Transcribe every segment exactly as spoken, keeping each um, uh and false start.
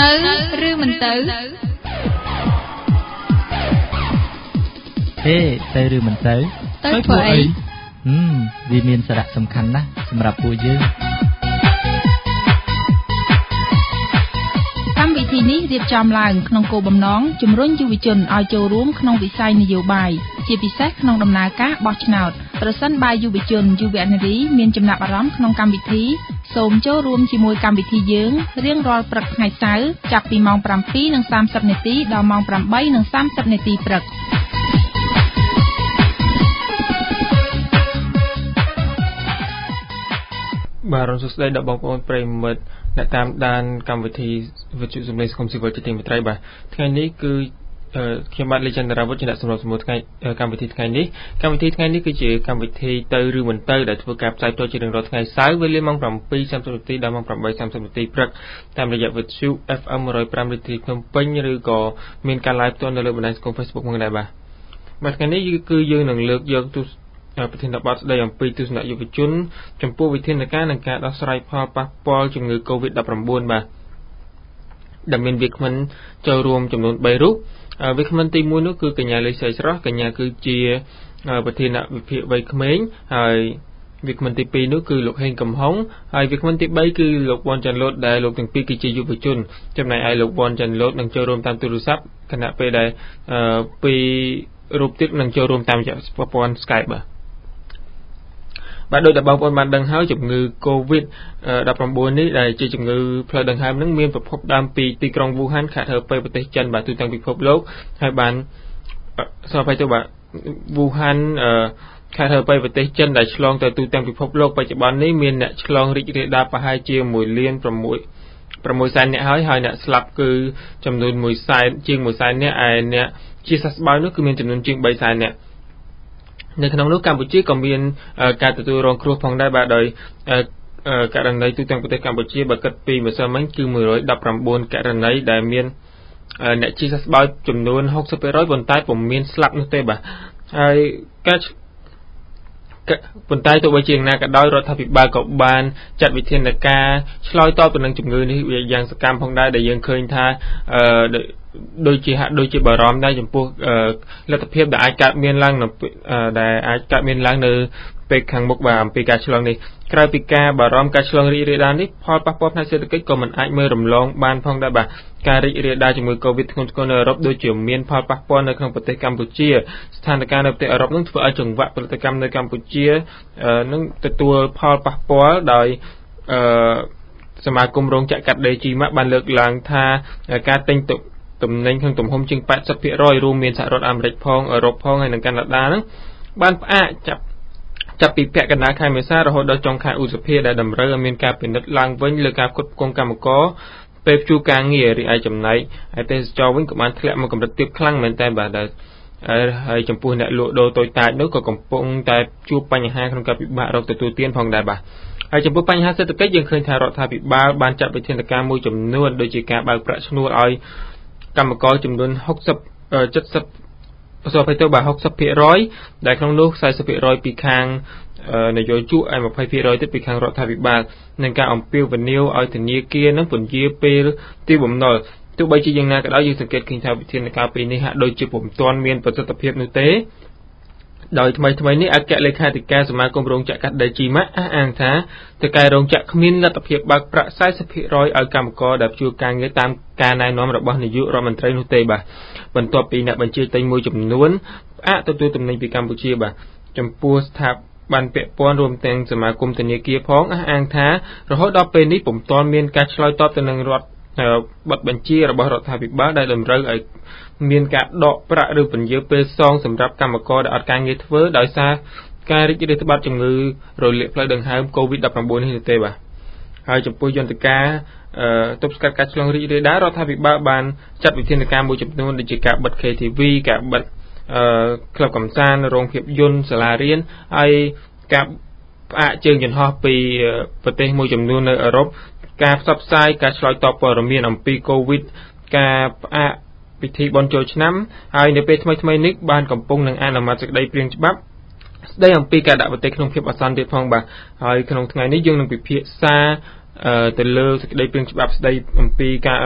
ឬមិនទៅហេទៅឬមិនទៅទៅធ្វើអីហឹមវាមានសារៈសំខាន់ណាស់សម្រាប់ពួកយើងកម្មវិធីនេះរៀបចំឡើងក្នុងគោលបំណងជំរុញយុវជនឲ្យចូលរួមក្នុងវិស័យនយោបាយជាពិសេសក្នុងដំណើរការបោះឆ្នោតប្រសិនបើយុវជនយុវនារីមានចំណាប់អារម្មណ៍ក្នុងកម្មវិធីសូមចូលរួមជាមួយកម្មវិធីយើងរៀងរាល់ព្រឹកថ្ងៃសៅរ៍ចាប់ពីម៉ោង ប្រាំពីរនិងសាមសិប នាទីដល់ម៉ោង ប្រាំបីនិងសាមសិប នាទីព្រឹកបាទរំលឹកស្ដីដល់បងប្អូនប្រិយមិត្តអ្នកតាមដានកម្មវិធីវិទ្យុសំឡេងសង្គមស៊ីវិលជាទីមេត្រីបាទថ្ងៃនេះគឺខ្ញុំបាទលេចន្ទរាវុធជាអ្នកសម្របសម្រួលថ្ងៃកម្មវិធីថ្ងៃនេះកម្មវិធីថ្ងៃនេះគឺជាកម្មវិធីទៅឬមិនទៅដែលធ្វើការផ្សាយផ្ទាល់ជារៀងរាល់ថ្ងៃសៅរ៍វេលាម៉ោង ប្រាំពីរសាមសិប នាទីដល់ម៉ោង ប្រាំបីសាមសិប នាទីព្រឹកតាមរយៈវិទ្យុ เอฟ เอ็ม หนึ่งศูนย์ห้า រាជធានីភ្នំពេញឬក៏មានការ live ផ្ទាល់នៅលើបណ្ដាញសង្គម Facebook ផងដែរបាទបាទថ្ងៃនេះគឺយើងនឹងលើកយកទស្សប្រធានបទស្ដីអំពីទស្សនៈយុវជនចំពោះវិធានការនិងការដោះស្រាយផលប៉ះពាល់ជំងឺ កូវីដ ដប់ប្រាំបួន បាទដែលមានវាគ្មិនចូលរួមចំនួន បី រូបវាគ្មិនទីមួយនោះគឺកញ្ញាលេខស្រីស្រស់កញ្ញាគឺជាប្រធានវិភាគវ័យក្មេងហើយវាគ្មិនទីពីរនោះគឺលោកហេងកំហុងហើយវាគ្មិនទីបីគឺលោកវ៉ាន់ចាន់លូតដែលលោកទាំងពីរគឺជាយុវជនចំណែកឯលោកវ៉ាន់ចាន់លូតនឹងចូលរួមតាមទូរស័ព្ទខណៈពេលដែលពីររូបទៀតនឹងចូលរួមតាមរយៈប្រព័ន្ធ Skype បាទបាទដោយតែបងប្អូនបានដឹងហើយជំងឺ កូវីដ ដប់ប្រាំបួន នេះដែលជាជំងឺផ្លូវដង្ហើមនឹងមានប្រភពដើមពីទីក្រុងវូហានខេត្តហឺប៉ៃប្រទេសចិនបាទទូទាំងពិភពលោកហើយបានសូមអភ័យទោសបាទវូហានខេត្តហឺប៉ៃប្រទេសចិនដែលឆ្លងទៅទូទាំងពិភពលោកបច្ចុប្បន្ននេះមានអ្នកឆ្លងរីករាលដាលប្រហែលជា មួយលានប្រាំមួយសែននាក់ហើយហើយអ្នកស្លាប់គឺចំនួន មួយសែនជាង មួយសែននាក់ឯអ្នកជាសះស្បើយនោះគឺមានចំនួនជាង បីសែននាក់នៅក្នុងនោះកម្ពុជាក៏មានការទទួលរងគ្រោះផងដែរបាទដោយករណីទូទាំងប្រទេសកម្ពុជាបើគិតពីម្សិលមិញគឺ មួយរយដប់ប្រាំបួន ករណីដែលមានអ្នកជាសះស្បើយចំនួន ហុកសិបភាគរយ ប៉ុន្តែពុំមានស្លាប់នោះទេបាទហើយការប៉ុន្តែទោះបីជាយ៉ាងណាក៏ដោយរដ្ឋាភិបាលក៏បានចាត់វិធានការឆ្លើយតបទៅនឹងជំងឺនេះយ៉ាងសកម្មផងដែរដែលយើងឃើញថាដូចជាហាក់ដូចជាបារម្ភដែរចំពោះលទ្ធភាពដែលអាចកើតមានឡើងដែលអាចកើតមានឡើងនៅពេលខាងមុខបាទអំពីការឆ្លងនេះក្រៅពីការបារម្ភការឆ្លងរីករាលដាលនេះផលប៉ះពាល់ផ្នែកសេដ្ឋកិច្ចក៏មិនអាចមើលរំលងបានផងដែរបាទការរីករាលដាលជំងឺ កូវីដ ធ្ងន់ធ្ងរនៅអឺរ៉ុបដូចជាមានផលប៉ះពាល់នៅក្នុងប្រទេសកម្ពុជាស្ថានភាពនៅប្រទេសអឺរ៉ុបនឹងធ្វើឲ្យចង្វាក់ផលិតកម្មនៅកម្ពុជានឹងទទួលផលប៉ះពាល់ដោយអឺសមាគមរោងចក្រកាត់ដេរ ជីម៉ាក់ បានលើកឡើងថាការទិញទុកទំនិញក្នុងទំហំជាង 八十ភាគរយ រួមមានសហរដ្ឋអាមេរិកផងអឺរ៉ុបផងហើយនិងកាណាដាហ្នឹងបានផ្អាកចាប់ចាប់ពីពាក់កណ្ដាលខែមេសារហូតដល់ចុងខែឧសភាដែលតម្រូវឲ្យមានការពិនិត្យឡើងវិញលើការផ្គត់ផ្គង់កម្មករពេលជួការងាររីឯចំណែកឯទេសចរវិញក៏បានធ្លាក់មកកម្រិតទាបខ្លាំងមែនតើបាទដែលហើយចំពោះអ្នកលក់ដូរតូចតាចនោះក៏កំពុងតែជួបបញ្ហាក្នុងការពិបាករកទទួលទានផងដែរបាទហើយចំពោះបញ្ហាសេដ្ឋកិច្ចយើងឃើញថារដ្ឋាភិបាលបានចាត់វិធានការមួយចំនួនដូចជាការបើកប្រាក់ឈ្នួលឲ្យកម្មករចំនួន ហុកសិប เจ็ดสิบ សូមអភ័យទោសបាទ ហុកសិបភាគរយ ដែលក្នុងនោះ สี่สิบភាគរយ ពីខាងនយោជកហើយ ยี่สิบភាគរយ ទៀតពីខាងរដ្ឋាភិបាលនឹងការអំពាវនាវឲ្យធនាគារនឹងពន្យាពេលទីបំណុលទោះបីជាយ៉ាងណាក៏ដោយយើងសង្កេតឃើញថាវិធានការពីនេះហាក់ដូចជាពុំទាន់មានប្រសិទ្ធភាពនោះទេដោយថ្មីថ្មីនេះអគ្គលេខាធិការសមាគមរោងចក្រកាត់ដេរ ជីម៉ាក់ អះអាងថាតើកែរោងចក្រគ្មានលទ្ធភាពបើកប្រាក់ สี่สิบភាគរយ ឲ្យកម្មករដែលជួការងារតាមការណែនាំរបស់នាយករដ្ឋមន្ត្រីនោះទេបាទបន្ទាប់ពីអ្នកបញ្ជាទិញមួយចំនួនផ្អាកទទួលទំនិញពីកម្ពុជាបាទចំពោះស្ថាប័នពាក់ព័ន្ធរួមទាំងសមាគមធនាគារផងអះអាងថារហូតដល់ពេលនេះពុំទាន់មានការឆ្លើយតបទៅនឹងរដ្ឋបទបញ្ជារបស់រដ្ឋាភិបាលដែលតម្រូវឲ្យមានការដកប្រាក់ឬពន្យាពេលសងសម្រាប់កម្មករដែលអត់ការងារធ្វើដោយសារការរីករាលដាលជំងឺរលាកផ្លូវដង្ហើម កូវីដ ដប់ប្រាំបួន នេះទេបាទហើយចំពោះយន្តការទប់ស្កាត់ការឆ្លងរីករាលដាលរដ្ឋាភិបាលបានចាត់វិធានការមួយចំនួនដូចជាការបិទ K T V ការបិទក្លឹបកម្សាន្តរោងភាពយន្តសាលារៀនហើយការផ្អាកជើងយន្តហោះពីប្រទេសមួយចំនួននៅអឺរ៉ុបការផ្សព្វផ្សាយការឆ្លើយតបព័ត៌មានអំពីកូវីដការផ្អាកពិធីបុណ្យចូលឆ្នាំហើយនៅពេលថ្មីៗនេះបានកំពុងនឹងអនុម័តសេចក្តីព្រាងច្បាប់ស្តីអំពីការដាក់ប្រទេសក្នុងភាពអាសន្នទៀតផងបាទហើយក្នុងថ្ងៃនេះយើងនឹងពិភាក្សាទៅលើសេចក្តីព្រាងច្បាប់ស្តីអំពីការ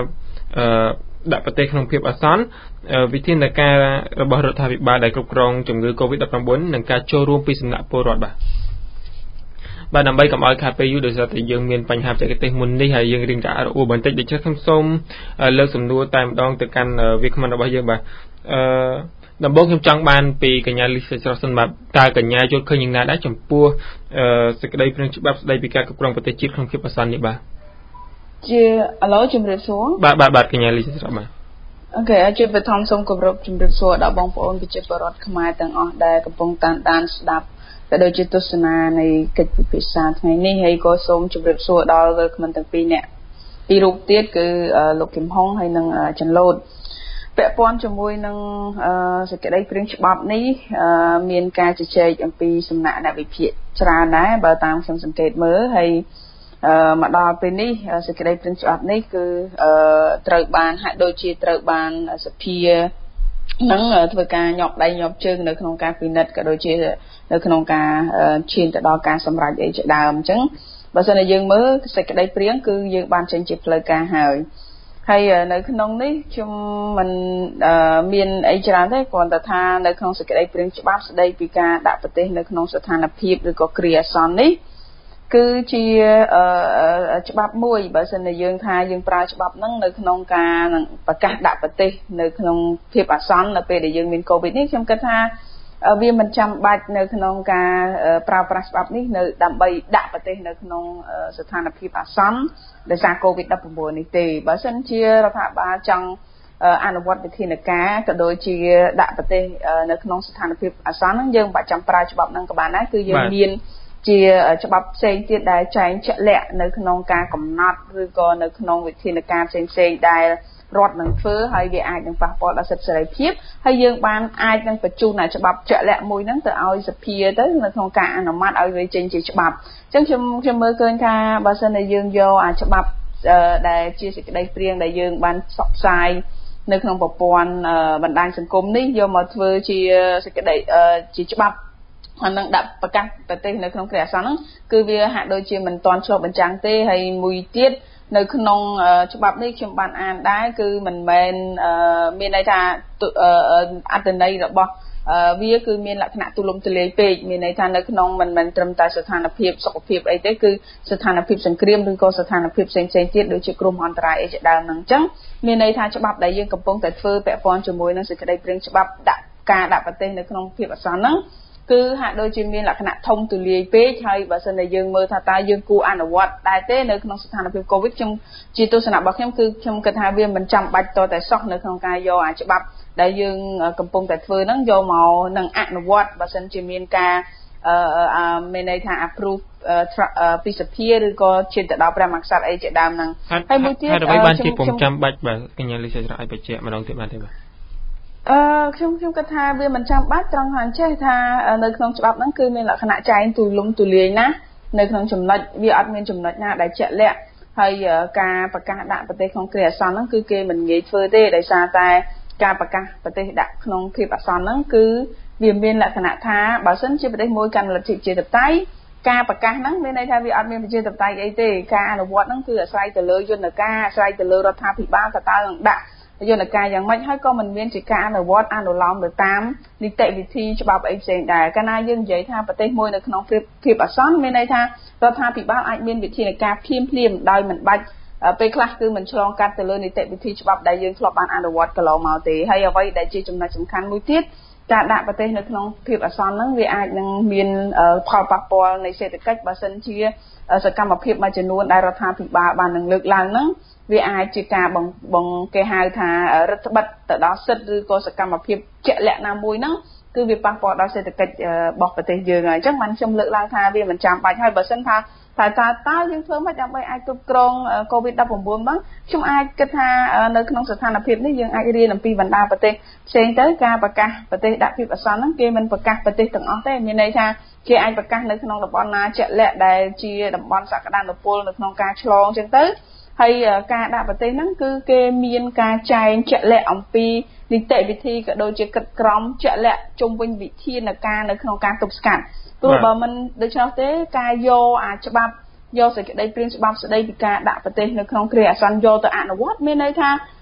ដាក់ប្រទេសក្នុងភាពអាសន្នវិធានការរបស់រដ្ឋាភិបាលដែលគ្រប់គ្រងជំងឺ COVID 19 និងការចូលរួមពីសំណាក់ពលរដ្ឋបាទបាទដើម្បីកុំឲ្យខាតពេលយូរដោយសារតែយើងមានបញ្ហាបច្ចេកទេសមុននេះហើយយើងរៀងរអ៊ូបន្តិចដូច្នេះខ្ញុំសូមលើកសំណួរតែម្ដងទៅកាន់វាគ្មិនរបស់យើងបាទអឺដំបូងខ្ញុំចង់បានពីកញ្ញាលីសាស្រស់សិនបាទតើកញ្ញាយល់ឃើញយ៉ាងណាដែរចំពោះសេចក្តីព្រាងច្បាប់ស្តីពីការគ្រប់គ្រងប្រទេសជាតិក្នុងភាពអាសន្ននេះបាទជាឥឡូវជំរាបសួរបាទបាទបាទកញ្ញាលីសាស្រស់បាទអូខេជាបឋមសូមគោរពជំរាបសួរដល់បងប្អូនប្រជាពលរដ្ឋខ្មែរទាំងអស់ដែលកំពុងតាមដានស្ដាប់ក៏ដូចជាទស្សនានៃកិច្ចពិភាក្សាថ្ងៃនេះហើយក៏សូមជម្រាបសួរដល់វិលក្មិនទាំងពីរនាក់ពីរូបទៀតគឺលោកគឹមហុងហើយនិងចន្លូតពាក់ព័ន្ធជាមួយនឹងសេចក្តីព្រាងច្បាប់នេះមានការជជែកអំពីសំណាក់អ្នកវិភាគច្រើនដែរបើតាមខ្ញុំសង្កេតមើលហើយមកដល់ពេលនេះសេចក្តីព្រាងច្បាប់នេះគឺត្រូវបានហាក់ដូចជាត្រូវបានសភានឹងធ្វើការញាប់ដៃញាប់ជើងនៅក្នុងការពិនិត្យក៏ដូចជានៅក្នុងការឈានទៅដល់ការសម្រេចអីជាដើមអញ្ចឹងបើសិនជាយើងមើលសេចក្តីព្រាងគឺយើងបានចេញជាផ្លូវការហើយហើយនៅក្នុងនេះខ្ញុំមិនមានអីច្រើនទេគ្រាន់តែថានៅក្នុងសេចក្តីព្រាងច្បាប់ស្តីពីការដាក់ប្រទេសនៅក្នុងស្ថានភាពឬក៏គ្រាអាសន្ននេះគឺជាច្បាប់មួយបើសិនជាយើងថាយើងប្រើច្បាប់ហ្នឹងនៅក្នុងការប្រកាសដាក់ប្រទេសនៅក្នុងភាពអាសន្ននៅពេលដែលយើងមានកូវីដនេះខ្ញុំគិតថាវាមិនចាំបាច់នៅក្នុងការប្រើប្រាស់ច្បាប់នេះនៅដើម្បីដាក់ប្រទេសនៅក្នុងស្ថានភាពអាសន្នដោយសារកូវីដ19នេះទេបើសិនជារដ្ឋាភិបាលចង់អនុវត្តវិធានការក៏ដូចជាដាក់ប្រទេសនៅក្នុងស្ថានភាពអាសន្នហ្នឹងយើងមិនបាច់ចាំប្រើច្បាប់ហ្នឹងក៏បានដែរគឺយើងមានជាច្បាប់ផ្សេងទៀតដែលចែងជាក់លាក់នៅក្នុងការកំណត់ឬក៏នៅក្នុងវិធានការផ្សេងៗដែលរដ្ឋនឹងធ្វើហើយវាអាចនឹងប៉ះពាល់ដល់សិទ្ធិសេរីភាពហើយយើងបានអាចនឹងបញ្ជូនច្បាប់ជាក់លាក់មួយហ្នឹងទៅឲ្យសភាទៅនៅក្នុងការអនុម័តឲ្យវាចេញជាច្បាប់អញ្ចឹងខ្ញុំខ្ញុំមើលឃើញថាបើសិនជាយើងយកអាច្បាប់ដែលជាសេចក្តីព្រាងដែលយើងបានផ្សព្វផ្សាយនៅក្នុងប្រព័ន្ធបណ្ដាញសង្គមនេះយកមកធ្វើជាសេចក្តីជាច្បាប់ហើយនឹងដាក់ប្រកាសប្រទេសនៅក្នុងគ្រាអាសន្នហ្នឹងគឺវាហាក់ដូចជាមិនទាន់ឆ្លុះបញ្ចាំងទេហើយមួយទៀតនៅក្នុងច្បាប់នេះខ្ញុំបានអានដែរគឺមិនមែនមានន័យថាអត្ថន័យរបស់វាគឺមានលក្ខណៈទូលំទូលាយពេកមានន័យថានៅក្នុងមិនមែនត្រឹមតែស្ថានភាពសុខភាពអីទេគឺស្ថានភាពសង្គ្រាមឬក៏ស្ថានភាពផ្សេងៗទៀតដូចជាគ្រោះមហន្តរាយអីជាដើមហ្នឹងអញ្ចឹងមានន័យថាច្បាប់ដែលយើងកំពុងតែធ្វើពាក់ព័ន្ធជាមួយនឹងសេចក្តីព្រាងច្បាប់ដាក់ការដាក់ប្រទេសនៅក្នុងភាពអាសន្នហ្នឹងគឺហាក់ដូចជាមានលក្ខណៈធំទូលាយពេកហើយបើសិនតែយើងមើលថាតើយើងគួរអនុវត្តដែរទេនៅក្នុងស្ថានភាពកូវីដខ្ញុំជាទស្សនៈរបស់ខ្ញុំគឺខ្ញុំគិតថាវាមិនចាំបាច់តតែសោះនៅក្នុងការយកអាច្បាប់ដែលយើងកំពុងតែធ្វើហ្នឹងយកមកនឹងអនុវត្តបើសិនជាមានការអឺមានន័យថា approve ពីសភាឬក៏ជិតទៅដល់ព្រះមហាក្សត្រអីជាដើមហ្នឹងហើយមួយទៀតហើយបានជាពុំចាំបាច់បាទកញ្ញាលីសាស្រស់ឲ្យបញ្ជាក់ម្ដងទៀតបានទេបាទអឺខ្ញុំខ្ញុំគិតថាវាមិនចាំបាច់ត្រង់ថាអញ្ចេះថានៅក្នុងច្បាប់ហ្នឹងគឺមានលក្ខណៈចែងទូលំទូលាយណាស់នៅក្នុងចំណុចវាអត់មានចំណុចណាដែលជាក់លាក់ហើយការប្រកាសដាក់ប្រទេសក្នុងគ្រាអាសន្នហ្នឹងគឺគេមិនងាយធ្វើទេដោយសារតែការប្រកាសប្រទេសដាក់ក្នុងភាពអាសន្នហ្នឹងគឺវាមានលក្ខណៈថាបើសិនជាប្រទេសមួយកាន់លទ្ធិប្រជាធិបតេយ្យការប្រកាសហ្នឹងមានន័យថាវាអត់មានប្រជាធិបតេយ្យអីទេការអនុវត្តហ្នឹងគឺអាស្រ័យទៅលើយន្តការអាស្រ័យទៅលើរដ្ឋាភិបាលតើតើនឹងដាក់យន្តការយ៉ាងម៉េចហើយក៏មិនមានជាការអនុវត្តអនុលោមទៅតាមនីតិវិធីច្បាប់អីផ្សេងដែរកាលណាយើងនិយាយថាប្រទេសមួយនៅក្នុងភាពអាសន្នមានន័យថារដ្ឋាភិបាលអាចមានវិធានការភ្លាមភ្លាមដោយមិនបាច់ពេលខ្លះគឺមិនឆ្លងកាត់ទៅលើនីតិវិធីច្បាប់ដែលយើងធ្លាប់បានអនុវត្តកន្លងមកទេហើយអ្វីដែលជាចំណុចសំខាន់មួយទៀតការដាក់ប្រទេសនៅក្នុងភាពអាសន្នហ្នឹងវាអាចនឹងមានផលប៉ះពាល់នៃសេដ្ឋកិច្ចបើសិនជាសកម្មភាពមួយចំនួនដែលរដ្ឋាភិបាលបាននឹងលើកឡើងហ្នឹងវាអាចជាការបងបងគេហៅថារដ្ឋបិទទៅដល់សិទ្ធិឬក៏សកម្មភាពជាក់លាក់ណាមួយហ្នឹងគឺវាប៉ះពាល់ដល់សេដ្ឋកិច្ចរបស់ប្រទេសយើងហើយអញ្ចឹងបានខ្ញុំលើកឡើងថាវាមិនចាំបាច់ហើយបើសិនថាតែតើតើយើងធ្វើម៉េចដើម្បីអាចគ្រប់គ្រងកូវីដ19ហ្នឹងខ្ញុំអាចគិតថានៅក្នុងស្ថានភាពនេះយើងអាចរៀនអំពីបណ្ដាប្រទេសផ្សេងទៅការប្រកាសប្រទេសដាក់ភាពអាសន្នហ្នឹងគេមិនប្រកាសប្រទេសទាំងអស់ទេមានន័យថាគេអាចប្រកាសនៅក្នុងតំបន់ណាជាក់លាក់ដែលជាតំបន់សក្តានុពលនៅក្នុងការឆ្លងអញ្ចឹងទៅហើយការដាក់ប្រទេសហ្នឹងគឺគេមានការចែងជាក់លាក់អំពីនីតិវិធីក៏ដូចជាកិត្តក្រមជាក់លាក់ជុំវិញវិធានការនៅក្នុងការទប់ស្កាត់ទោះបើមិនដូច្នោះទេការយកអាច្បាប់យកសេចក្តីព្រាងច្បាប់ស្តីពីការដាក់ប្រទេសនៅក្នុងគ្រាអាសន្នយកទៅអនុវត្តមានន័យថា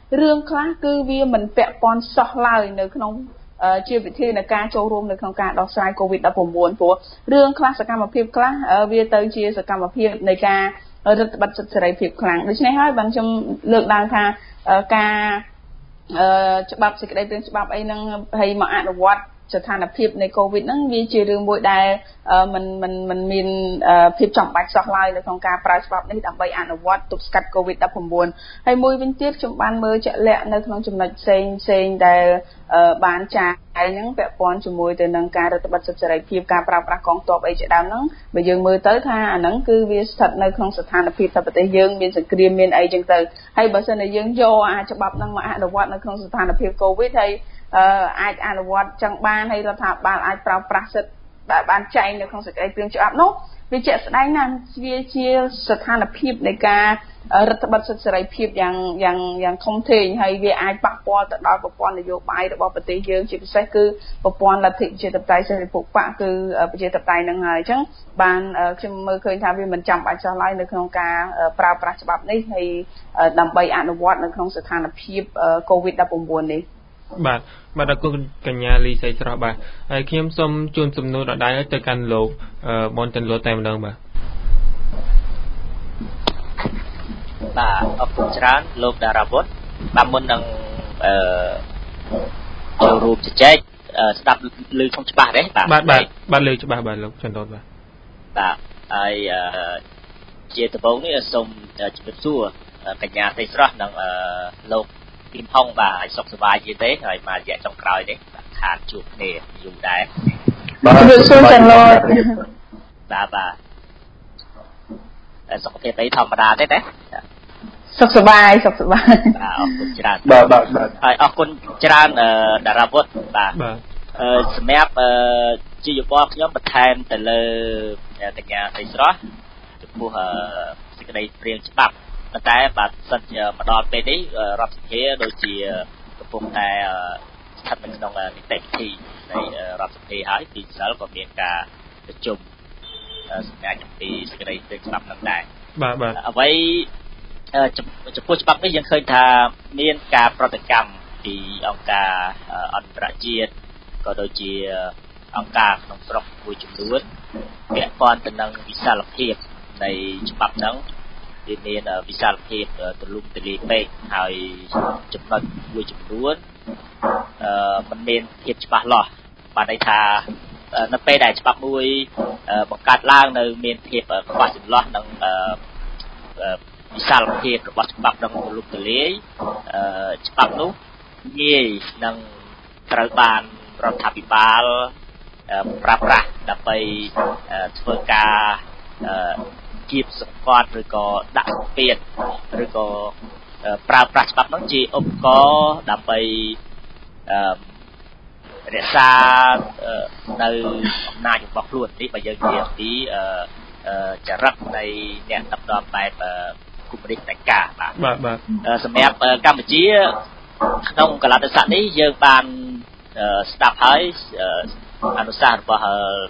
រឿងខ្លះគឺវាមិនពាក់ព័ន្ធសោះឡើយនៅក្នុងជាវិធីនៃការចូលរួមនៅក្នុងការដោះស្រាយ កូវីដ ដប់ប្រាំបួន ព្រោះរឿងខ្លះសកម្មភាពខ្លះវាទៅជាសកម្មភាពនៃការរដ្ឋបတ်សិទ្ធិសេរីភាពខ្លាំងដូច្នេះហើយបានខ្ញុំលើកឡើងថាការច្បាប់សេចក្តីព្រាងច្បាប់អីហ្នឹងហើយមកអនុវត្តស្ថានភាពនៃកូវីដហ្នឹងវាជារឿងមួយដែលมันมันมันមានភាពចំបាច់សោះឡើយនៅក្នុងការប្រើច្បាប់នេះដើម្បីអនុវត្តទប់ស្កាត់ កូវីដ ដប់ប្រាំបួន ហើយមួយវិញទៀតខ្ញុំបានមើលជាក់លាក់នៅក្នុងចំណុចផ្សេងផ្សេងដែលបានចាយហ្នឹងពាក់ព័ន្ធជាមួយទៅនឹងការរដ្ឋបတ်សិទ្ធិសេរីភាពការប្រើប្រាស់កងទ័ពអីជាដើមហ្នឹងបើយើងមើលទៅថាអាហ្នឹងគឺវាស្ថិតនៅក្នុងស្ថានភាពថាប្រទេសយើងមានសង្គ្រាមមានអីចឹងទៅហើយបើសិនជាយើងយកអាច្បាប់ហ្នឹងមកអនុវត្តនៅក្នុងស្ថានភាពកូវីដហើយអាចអនុវត្តចឹងបានហើយរដ្ឋាភិបាលអាចប្រើប្រាស់សិទ្ធិដែលបានចែងនៅក្នុងសេចក្តីព្រាងច្បាប់នោះវាជាក់ស្ដែងណាស់វាជាស្ថានភាពនៃការរដ្ឋបတ်សិទ្ធិសេរីភាពយ៉ាងយ៉ាងយ៉ាងធំធេងហើយវាអាចប៉ះពាល់ទៅដល់ប្រព័ន្ធនយោបាយរបស់ប្រទេសយើងជាពិសេសគឺប្រព័ន្ធលទ្ធិប្រជាធិបតេយ្យសេរីភោគបកគឺប្រជាធិបតេយ្យហ្នឹងហើយអញ្ចឹងបានខ្ញុំមើលឃើញថាវាមិនចាំបាច់ចោះឡើយនៅក្នុងការប្រើប្រាស់ច្បាប់នេះហើយដើម្បីអនុវត្តនៅក្នុងស្ថានភាព កូវីដ ដប់ប្រាំបួន នេះបាទបាទអរគុណកញ្ញាលីសីស្រស់បាទហើយខ្ញុំសូមជូនសំណួរដដែលទៅកាន់លោកបនចន្ទលួតែម្ដងបាទបាទអរគុណច្រើនលោកតារាវុធបាទមុននឹងអឺចូលរួមជជែកស្ដាប់ឮខ្ញុំច្បាស់ទេបាទបាទបាទបាទឮច្បាស់បាទលោកចន្ទលួបាទបាទហើយជាដំបូងនេះសូមជម្រាបសួរកញ្ញាសីស្រស់និងលោកពីមហុងបាទឲ្យសុខសប្បាយជាទេហើយមករយៈចុងក្រោយនេះខាតជួបគ្នាយូរដែរបាទជម្រាបសួរចាលោកបាទបាទសុខភាពអីធម្មតាទេទេសុខសប្បាយសុខសប្បាយបាទអរគុណច្រើនបាទបាទបាទហើយអរគុណច្រើនតារាវុធបាទអឺសម្រាប់ជាយោបល់ខ្ញុំបន្ថែមទៅលើកញ្ញាសីស្រស់ចំពោះសេចក្តីព្រាងច្បាប់ប៉ុន្តែបាទសិនជាមកដល់ពេលនេះរដ្ឋសភាដូចជាកំពុងតែស្ថិតនៅក្នុងនីតិវិធីនៃរដ្ឋសភាហើយពីសិលក៏មានការប្រជុំសម្រាប់អំពីសេចក្តីព្រាងច្បាប់នឹងដែរបាទបាទអ្វីចំពោះច្បាប់នេះយើងឃើញថាមានការប្រតិកម្មពីអង្គការអន្តរជាតិក៏ដូចជាអង្គការក្នុងស្រុកមួយចំនួនពាក់ព័ន្ធទៅនឹងវិសាលភាពនៃច្បាប់ហ្នឹងវាមានវិសាលភាពទូលំទូលាយពេកហើយចំណុចមួយចំនួនអឺมันមានភាពច្បាស់លាស់បានន័យថានៅពេលដែលច្បាប់មួយបង្កើតឡើងនៅមានភាពខ្វះចន្លោះនិងវិសាលភាពរបស់ច្បាប់នឹងទូលំទូលាយច្បាប់នោះងាយនឹងត្រូវបានរដ្ឋាភិបាលប្រើប្រាស់ដើម្បីធ្វើការគៀបសង្កត់ឬក៏ដាក់សម្ពាធឬក៏ប្រើប្រាស់ច្បាប់នោះជាឧបករណ៍ដើម្បីរក្សានៅអំណាចរបស់ខ្លួននេះបើយើងនិយាយពីចរិតនៃអ្នកដឹកនាំបែបកុម្មុយនីសផ្ដាច់ការបាទបាទបាទសម្រាប់កម្ពុជាក្នុងកលតិស័កនេះយើងបានស្ដាប់ហើយអនុសាសន៍របស់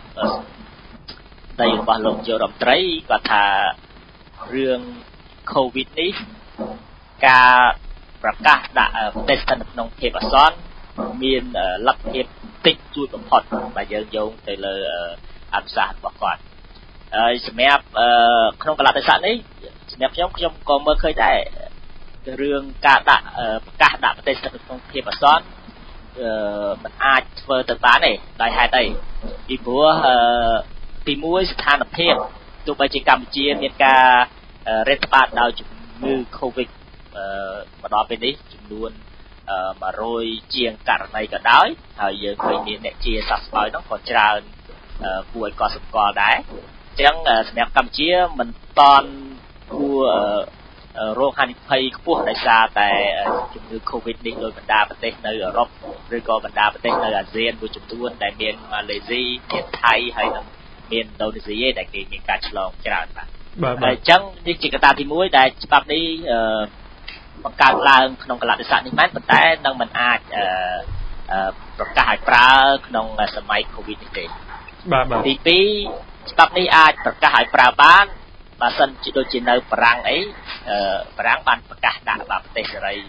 នៃរបស់លោកនាយករដ្ឋមន្ត្រីគាត់ថារឿង កូវីដ នេះការប្រកាសដាក់ប្រទេសស្ថិតនៅក្នុងភាពអាសន្នមានលទ្ធភាពតិចតួចបំផុតបើយើងយោងទៅលើអនុសាសន៍របស់គាត់ហើយសម្រាប់ក្នុងកលតិស័កនេះសម្រាប់ខ្ញុំខ្ញុំក៏មើលឃើញដែររឿងការដាក់ប្រកាសដាក់ប្រទេសស្ថិតនៅក្នុងភាពអាសន្នมันអាចធ្វើទៅបានទេដោយហេតុអីពីព្រោះទីមួយស្ថានភាពទោះបីជាកម្ពុជាមានការរាតត្បាតដោយជំងឺ កូវីដ មកដល់ពេលនេះចំនួនមួយរយជាងករណីក៏ដោយហើយយើងឃើញមានអ្នកជាសះស្បើយនោះក៏ច្រើនគួរឲ្យកត់សម្គាល់ដែរអញ្ចឹងសម្រាប់កម្ពុជាមិនតាន់គួររងហានិភ័យខ្ពស់ដោយសារតែជំងឺ កូវីដ នេះដោយបណ្ដាប្រទេសនៅអឺរ៉ុបឬក៏បណ្ដាប្រទេសនៅអាស៊ានមួយចំនួនដែលមានម៉ាឡេស៊ីមានថៃហើយនិងមានឥណ្ឌូនេស៊ីឯដែលគេមានការឆ្លងច្រើនបាទហើយអញ្ចឹងនេះជាកត្តាទីមួយដែលច្បាប់នេះបង្កើតឡើងក្នុងកលតិស័កនេះមែនប៉ុន្តែនឹងមិនអាចប្រកាសឲ្យប្រើក្នុងសម័យ កូវីដ នេះទេបាទបាទទីពីរច្បាប់នេះអាចប្រកាសឲ្យប្រើបានបើសិនជាដូចជានៅបារាំងអីបារាំងបានប្រកាសដាក់ប្រទេសសេរី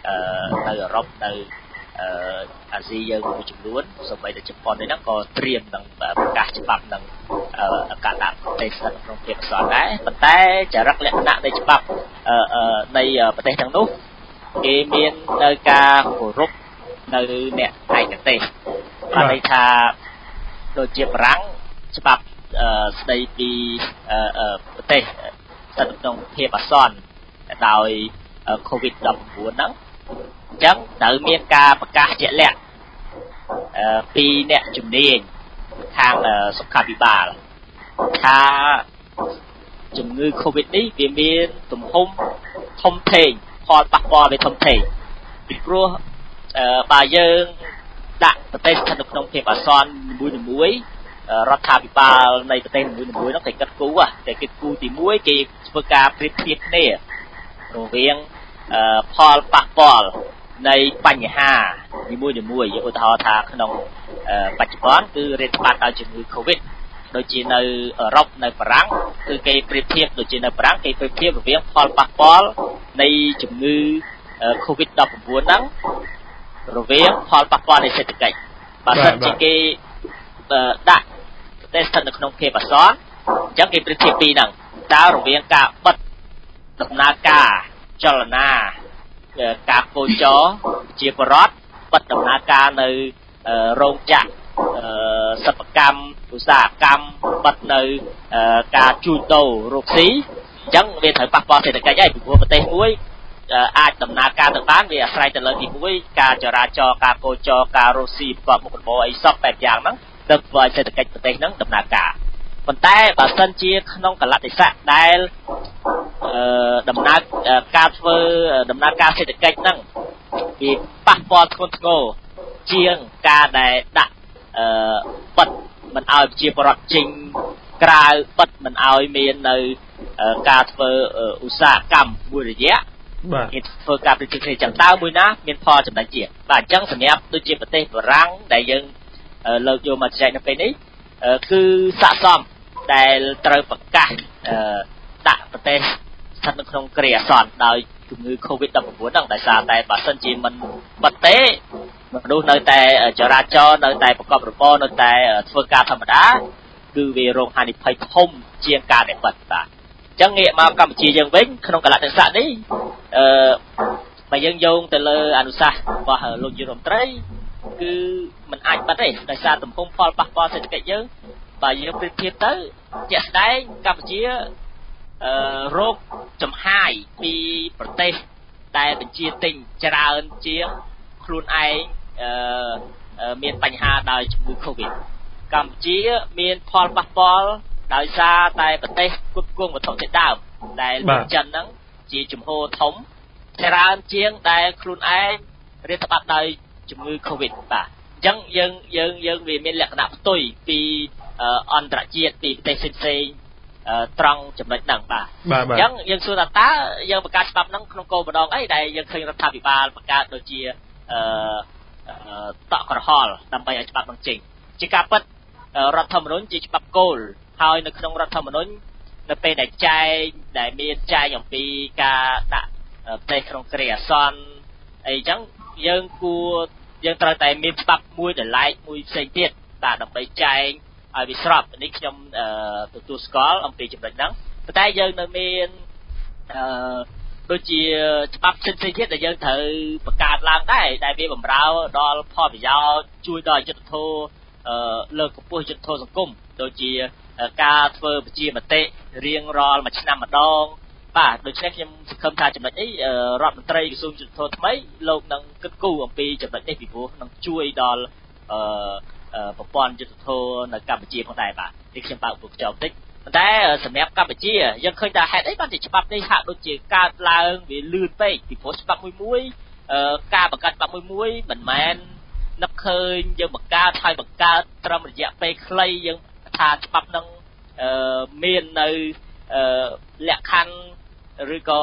នៅអឺរ៉ុបនៅអាស៊ីយើងមួយចំនួនសូម្បីតែជប៉ុននេះហ្នឹងក៏ត្រៀមនឹងប្រកាសច្បាប់នឹងការដាក់ប្រទេសស្ថិតក្នុងភាពអាសន្នដែរប៉ុន្តែចរិតលក្ខណៈនៃច្បាប់នៃប្រទេសទាំងនោះគេមាននៅការគោរពនៅអ្នកឯកទេសបានន័យថាដូចជាបារាំងច្បាប់ស្ដីពីប្រទេសស្ថិតក្នុងភាពអាសន្នដោយ COVID ដប់ប្រាំបួន ហ្នឹងអញ្ចឹងត្រូវមានការប្រកាសជាក់លាក់ពីអ្នកជំនាញខាងសុខាភិបាលថាជំងឺ COVID នេះវាមានទំហំធំធេងផលប៉ះពាល់វាធំធេងពីព្រោះបើយើងដាក់ប្រទេសស្ថិតនៅក្នុងភាពអាសន្ននីមួយៗរដ្ឋាភិបាលនៃប្រទេសនីមួយៗហ្នឹងគេគិតគូរតែគេគូរទីមួយគេធ្វើការប្រៀបធៀបគ្នារវាងផលប៉ះពាល់នៃបញ្ហានីមួយៗឧទាហរណ៍ថាក្នុងបច្ចុប្បន្នគឺរាតត្បាតដោយជំងឺ COVID ដូចជានៅអឺរ៉ុបនៅបារាំងគឺគេប្រៀបធៀបដូចជានៅបារាំងគេប្រៀបធៀបរវាងផលប៉ះពាល់នៃជំងឺ COVID ដប់ប្រាំបួន ហ្នឹងរវាងផលប៉ះពាល់នៃសេដ្ឋកិច្ចបើសិនជាគេដាក់ប្រទេសស្ថិតនៅក្នុងភាពអាសន្នអញ្ចឹងគេប្រៀបធៀបពីរហ្នឹងតើរវាងការបិទដំណើរការចលនាការកោចរជាបរដ្ឋបិទដំណើរការនៅរោងចក្រសិប្បកម្មឧស្សាហកម្មបិទនៅការជួញដូររកស៊ីអញ្ចឹងវាត្រូវប៉ះពាល់សេដ្ឋកិច្ចហើយពីព្រោះប្រទេសមួយអាចដំណើរការទៅបានវាអាស្រ័យទៅលើទីមួយការចរាចរណ៍ការកោចរការរកស៊ីប្រកបមុខរបរអីសពបែបយ៉ាងហ្នឹងទៅធ្វើឲ្យសេដ្ឋកិច្ចប្រទេសហ្នឹងដំណើរការប៉ុន្តែបើសិនជាក្នុងកលៈទេសៈដែលដំណើរការធ្វើដំណើរការសេដ្ឋកិច្ចហ្នឹងវាប៉ះពាល់ធ្ងន់ធ្ងរជាងការដែលដាក់បិទមិនឲ្យប្រជាពលរដ្ឋចេញក្រៅបិទមិនឲ្យមាននៅការធ្វើឧស្សាហកម្មមួយរយៈបាទគេធ្វើការប្រតិកម្មចឹងតើមួយណាមានផលចំណេញជាងបាទអញ្ចឹងសម្រាប់ដូចជាប្រទេសបារាំងដែលយើងលើកយកមកចែកនៅពេលនេះគឺស័ក្តិសមដែលត្រូវប្រកាសដាក់ប្រទេសស្ថិតនៅក្នុងគ្រាអាសន្នដោយជំងឺ COVID ដប់ប្រាំបួន ហ្នឹងដោយសារតែបើសិនជាមិនបិទទេមនុស្សនៅតែចរាចរណ៍នៅតែប្រកបរបរនៅតែធ្វើការធម្មតាគឺវារងហានិភ័យធំជាងការដែលបិទបាទអញ្ចឹងងាកមកកម្ពុជាយើងវិញក្នុងកលៈទេសៈនេះអឺបើយើងយោងទៅលើអនុសាសន៍របស់លោកយុរដ្ឋមន្ត្រីគឺมันអាចបិទទេដោយសារទំហំផលប៉ះពាល់សេដ្ឋកិច្ចយើងបើយើងប្រៀបធៀបទៅជាក់ស្ដែងកម្ពុជាអឺរោគចំហាយពីប្រទេសដែលបញ្ជាទិញច្រើនជាងខ្លួនឯងអឺមានបញ្ហាដោយជំងឺ COVID កម្ពុជាមានផលប៉ះពាល់ដោយសារតែប្រទេសផ្គត់ផ្គង់វត្ថុធាតុដើមដែលមានចិនហ្នឹងជាជំហរធំច្រើនជាងដែលខ្លួនឯងរាតត្បាតដោយជំងឺ COVID បាទអញ្ចឹងយើងយើងយើងវាមានលក្ខណៈផ្ទុយពីអន្តរជាតិពីប្រទេសផ្សេងៗត្រង់ចំណុចហ្នឹងបាទអញ្ចឹងយើងសួរថាតើយើងបង្កើតច្បាប់ហ្នឹងក្នុងគោលបំណងអីដែលយើងឃើញរដ្ឋាភិបាលបង្កើតដូចជាអឺតក់ក្រហល់ដើម្បីឲ្យច្បាប់ហ្នឹងចេញជាការពិតរដ្ឋធម្មនុញ្ញជាច្បាប់គោលហើយនៅក្នុងរដ្ឋធម្មនុញ្ញនៅពេលដែលចែងដែលមានចែងអំពីការដាក់ប្រទេសក្នុងគ្រាអាសន្នអីចឹងយើងគួរយើងត្រូវតែមានច្បាប់មួយដែលឡែកមួយផ្សេងទៀតបាទដើម្បីចែងឲ្យវាស្របនេះខ្ញុំទទួលស្គាល់អំពីចំណុចហ្នឹងប៉ុន្តែយើងនៅមានអឺដូចជាច្បាប់ផ្សេងៗទៀតដែលយើងត្រូវបង្កើតឡើងដែរដែលវាបំរើដល់ផលប្រយោជន៍ជួយដល់យុត្តិធម៌អឺលើកកម្ពស់យុត្តិធម៌សង្គមដូចជាការធ្វើប្រជាមតិរៀងរាល់មួយឆ្នាំម្ដងបាទដូច្នេះខ្ញុំសង្ឃឹមថាចំណុចនេះរដ្ឋមន្ត្រីក្រសួងយុត្តិធម៌ថ្មីលោកនឹងគិតគូរអំពីចំណុចនេះពីព្រោះនឹងជួយដល់អឺប្រព័ន្ធយុត្តិធម៌នៅកម្ពុជាផងដែរបាទនេះខ្ញុំបើកពុកចោលបន្តិចប៉ុន្តែសម្រាប់កម្ពុជាយើងឃើញថាហេតុអីបានជាច្បាប់នេះហាក់ដូចជាកើតឡើងវាលឿនពេកពីព្រោះច្បាប់មួយមួយការបង្កើតច្បាប់មួយមួយមិនមែននឹកឃើញយើងបង្កើតហើយបង្កើតត្រឹមរយៈពេលខ្លីយើងថាច្បាប់នឹងមាននៅលក្ខខណ្ឌឬក៏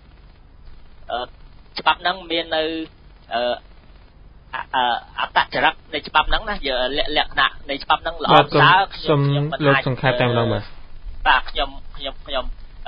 ច្បាប់នឹងមាននៅអត្តចរិតនៃច្បាប់ហ្នឹងណាលក្ខណៈនៃច្បាប់ហ្នឹងល្អប្រសើរខ្ញុំខ្ញុំមិនអាចលោកសង្ខេបតែម្ដងបាទបាទខ្ញុំខ្ញុំខ្ញុំអ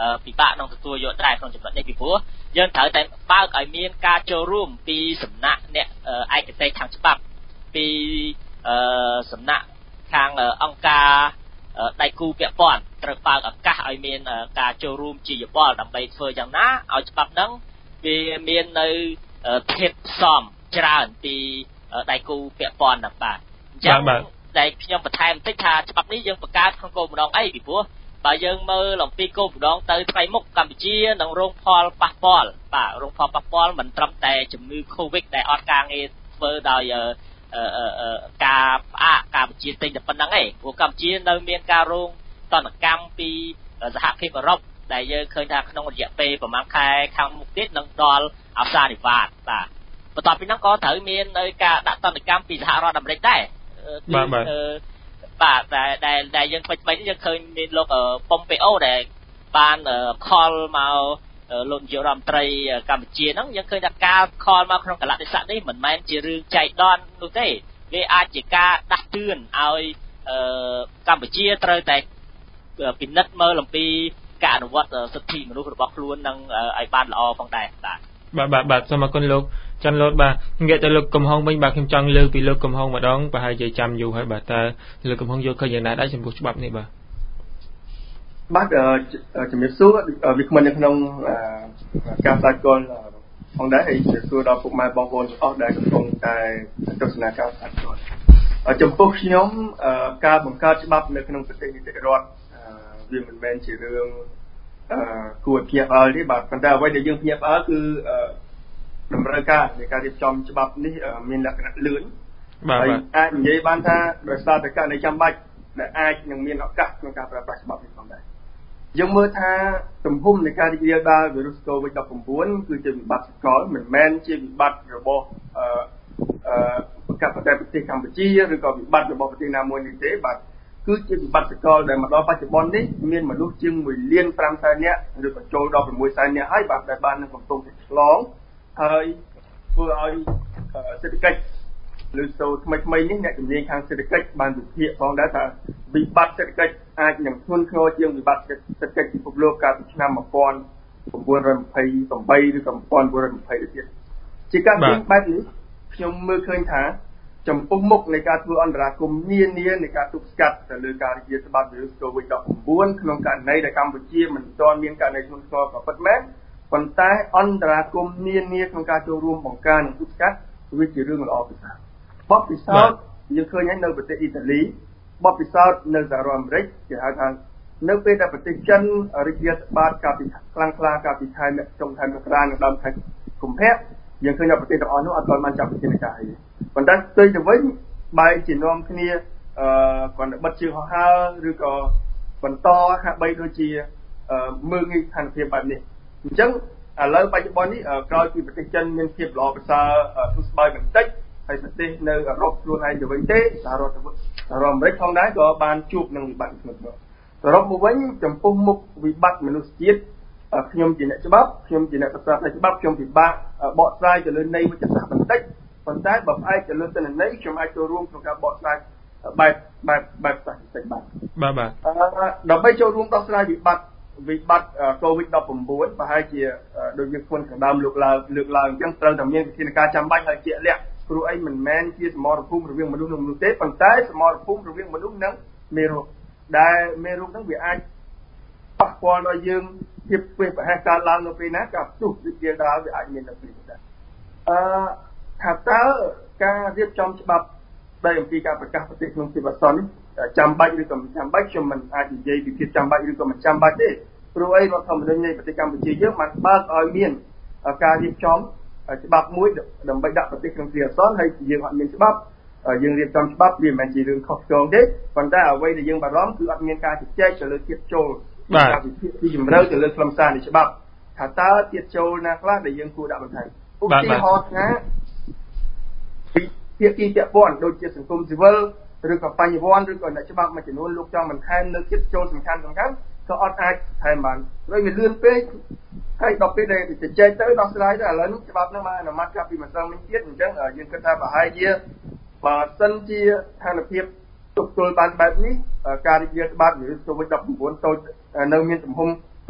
ពិបាកក្នុងទទួលយកដែរក្នុងចំណុចនេះពីព្រោះយើងត្រូវតែបើកឲ្យមានការចូលរួមពីសំណាក់អ្នកឯកទេសខាងច្បាប់ពីសំណាក់ខាងអង្គការដៃគូពាក់ព័ន្ធត្រូវបើកឱកាសឲ្យមានការចូលរួមជាយោបល់ដើម្បីធ្វើយ៉ាងណាឲ្យច្បាប់ហ្នឹងវាមាននៅភាពផ្សំច្រើនពីដៃគូពាក់ព័ន្ធហ្នឹងបាទអញ្ចឹងតែខ្ញុំបន្ថែមបន្តិចថាច្បាប់នេះយើងបង្កើតក្នុងគោលបំណងអីពីព្រោះបើយើងមើលអំពីគោលបំណងទៅថ្ងៃមុខកម្ពុជានឹងរងផលប៉ះពាល់បាទរងផលប៉ះពាល់មិនត្រឹមតែជំងឺ Covid ដែលអត់ការងារធ្វើដោយការផ្អាកការបញ្ជាទិញតែប៉ុណ្្នឹងឯងព្រោះកម្ពុជានៅមានការរងតនកម្មពីសហភាពអឺរ៉ុបដែលយើងឃើញថាក្នុងរយៈពេលប្រហែលខែខាងមុខទៀតនឹងដល់អសានិវត្តន៍បាទបន្ទាប់ពីហ្នឹងក៏ត្រូវមាននៅការដាក់តនកម្មពីសហរដ្ឋអាមេរិកដែរបាទបាទតែដែលដែលយើងពេញពេញយើងឃើញមានលោកប៉ុមពេអូដែលបានខលមកលោកនាយករដ្ឋមន្ត្រីកម្ពុជាហ្នឹងយើងឃើញថាការខលមកក្នុងកលៈទេសៈនេះមិនមែនជារឿងចៃដន្យនោះទេវាអាចជាការដាស់តឿនឲ្យកម្ពុជាត្រូវតែពិនិត្យមើលអំពីការអនុវត្តសិទ្ធិមនុស្សរបស់ខ្លួននឹងឲ្យបានល្អផងដែរបាទបាទបាទសូមអរគុណលោកច័ន្ទលូតបាទនិយាយទៅលោកកំហុងវិញបាទខ្ញុំចង់លើកពីលោកកំហុងម្ដងប្រហែលជាចាំយូរហើយបាទតើលោកកំហុងយល់ឃើញយ៉ាងណាដែរចំពោះច្បាប់នេះបាទបាទជំរាបសួរវាគ្មិននៅក្នុងការផ្សាយផ្ទាល់ផងដែរហើយជំរាបសួរដល់ពុកម៉ែបងប្អូនទាំងអស់ដែលកំពុងតែទស្សនាការផ្សាយផ្ទាល់ចំពោះខ្ញុំការបង្កើតច្បាប់នៅក្នុងប្រទេសនីតិរដ្ឋវាមិនមែនជារឿងគួរភ្ញាក់ផ្អើលទេបាទប៉ុន្តែអ្វីដែលយើងភ្ញាក់ផ្អើលគឺតម្រូវការនៃការរៀបចំច្បាប់នេះមានលក្ខណៈលឿនហើយអាចនិយាយបានថាដោយសារតែករណីចាំបាច់ដែលអាចនឹងមានឱកាសក្នុងការប្រើប្រាស់ច្បាប់នេះផងដែរយើងមើលថាទំហំនៃការរីករាលដាលវីរុស កូវីដ ដប់ប្រាំបួន គឺជាវិបត្តិសកលមិនមែនជាវិបត្តិរបស់អឺអឺកសិកម្មប្រទេសកម្ពុជាឬក៏វិបត្តិរបស់ប្រទេសណាមួយនេះទេបាទគឺជាវិបត្តិសកលដែលមកដល់បច្ចុប្បន្ននេះមានមនុស្សជាងមួយលានប្រាំសែននាក់ឬក៏ចូលដល់ប្រាំមួយសែននាក់ហើយបាទដែលបាននឹងកំពុងតែឆ្លងហើយធ្វើឲ្យសេដ្ឋកិច្ចលើសូថ្មីថ្មីនេះអ្នកជំនាញខាងសេដ្ឋកិច្ចបានវិភាគផងដែរថាវិបត្តិសេដ្ឋកិច្ចអាចនឹងធ្ងន់ធ្ងរជាងវិបត្តិសេដ្ឋកិច្ចពិភពលោកកាលពីឆ្នាំmột nghìn chín trăm hai mươi támឬក៏một nghìn chín trăm hai mươiទៅទៀតជាការវិញបែបនេះខ្ញុំមើលឃើញថាចំពោះមុខនៃការធ្វើអន្តរាគមន៍នានានៃការទប់ស្កាត់ទៅលើការរីករាលដាលវីរុស កូវីដ ដប់ប្រាំបួន ក្នុងករណីដែលកម្ពុជាមិនទាន់មានករណីធ្ងន់ធ្ងរក៏ពិតមែនប៉ុន្តែអន្តរាគមន៍នានាក្នុងការចូលរួមបង្ការនិងទប់ស្កាត់វាជារឿងល្អពិសាបទពិសោធន៍យើងឃើញហើយនៅប្រទេសអ៊ីតាលីបទពិសោធន៍នៅសហរដ្ឋអាមេរិកគេហៅថានៅពេលដែលប្រទេសចិនរីករាលដាលកាលពីខ្លាំងក្លាកាលពីខែចុងខែមករានិងដើមខែកុម្ភៈយើងឃើញថាប្រទេសទាំងអស់នោះអត់ទាន់បានចាប់វិធានការអីប៉ុន្តែផ្ទុយទៅវិញបែរជានាំគ្នាអឺគាត់ទៅបិទជើងហោះហើរឬក៏បន្តហាក់បីដូចជាមើលងាយស្ថានភាពបែបនេះអញ្ចឹងឥឡូវបច្ចុប្បន្ននេះក្រោយពីប្រទេសចិនមានភាពល្អប្រសើរទូស្បើយបន្តិចហើយប្រទេសនៅអឺរ៉ុបខ្លួនឯងទៅវិញទេសហរដ្ឋសហរដ្ឋអាមេរិកផងដែរក៏បានជួបនឹងវិបត្តិធ្ងន់ធ្ងរសរុបមកវិញចំពោះមុខវិបត្តិមនុស្សជាតិខ្ញុំជាអ្នកច្បាប់ខ្ញុំជាអ្នកសិក្សាផ្នែកច្បាប់ខ្ញុំពិបាកបកស្រាយទៅលើន័យវិទ្យាសាស្ត្របន្តិចប៉ុន្តែបើផ្អែកទៅលើទិន្នន័យខ្ញុំអាចចូលរួមក្នុងការបកស្រាយបែបបែបបែបសាស្ត្របន្តិចបាទបាទបាទដើម្បីចូលរួមដោះស្រាយវិបត្តិវិបត្តិកូវីដ ដប់ប្រាំបួន ប្រហែលជាដូចយើងខ្លួនខាងដើមលើកឡើងលើកឡើងអញ្ចឹងត្រូវតែមានវិធានការចាំបាច់ហើយជាក់លាក់ព្រោះអីមិនមែនជាសមរភូមិរវាងមនុស្សនិងមនុស្សទេប៉ុន្តែសមរភូមិរវាងមនុស្សនិងមេរោគដែលមេរោគហ្នឹងវាអាចប៉ះពាល់ដល់យើងភាពពេលប្រហែលកើតឡើងនៅពេលណាក៏ផ្ទុះរីករាលដាលវាអាចមាននៅពេលនេះដែរអឺថាតើការរៀបចំច្បាប់ដែលអំពីការប្រកាសប្រទេសក្នុងភាពអាសន្ននេះចាំបាច់ឬក៏មិនចាំបាច់ខ្ញុំមិនអាចនិយាយពីភាពចាំបាច់ឬក៏មិនចាំបាច់ទេព្រោះអីរដ្ឋធម្មនុញ្ញនៃប្រទេសកម្ពុជាយើងបានបើកឲ្យមានការរៀបចំច្បាប់មួយដើម្បីដាក់ប្រទេសក្នុងភាពអាសន្នហើយយើងអត់មានច្បាប់យើងរៀបចំច្បាប់វាមិនមែនជារឿងខុសឆ្គងទេប៉ុន្តែអ្វីដែលយើងបារម្ភគឺអត់មានការជជែកទៅលើទៀតចូលការវិភាគពីជំរឿទៅលើខ្លឹមសារនៃច្បាប់ថាតើទៀតចូលណាខ្លះដែលយើងគួរដាក់បន្ថែមឧទាហរណ៍ថាពីភាគីពាក់ព័ន្ធដូចជាសង្គមស៊ីវិលឬក៏បញ្ញវន្តឬក៏អ្នកច្បាប់មួយចំនួនលោកចង់បន្ថែមនៅទៀតចូលសំខាន់សំខាន់ក៏អត់អាចបន្ថែមបានព្រោះវាលឿនពេកហើយដល់ពេលដែលជជែកទៅដោះស្រាយទៅឥឡូវនេះច្បាប់នឹងបានអនុម័តកាលពីម្សិលមិញទៀតអញ្ចឹងយើងគិតថាប្រហែលជាបើសិនជាស្ថានភាពទប់ទល់បានបែបនេះការរីករាលដាលវីរុស កូវីដ ដប់ប្រាំបួន តូចនៅមានទំហំត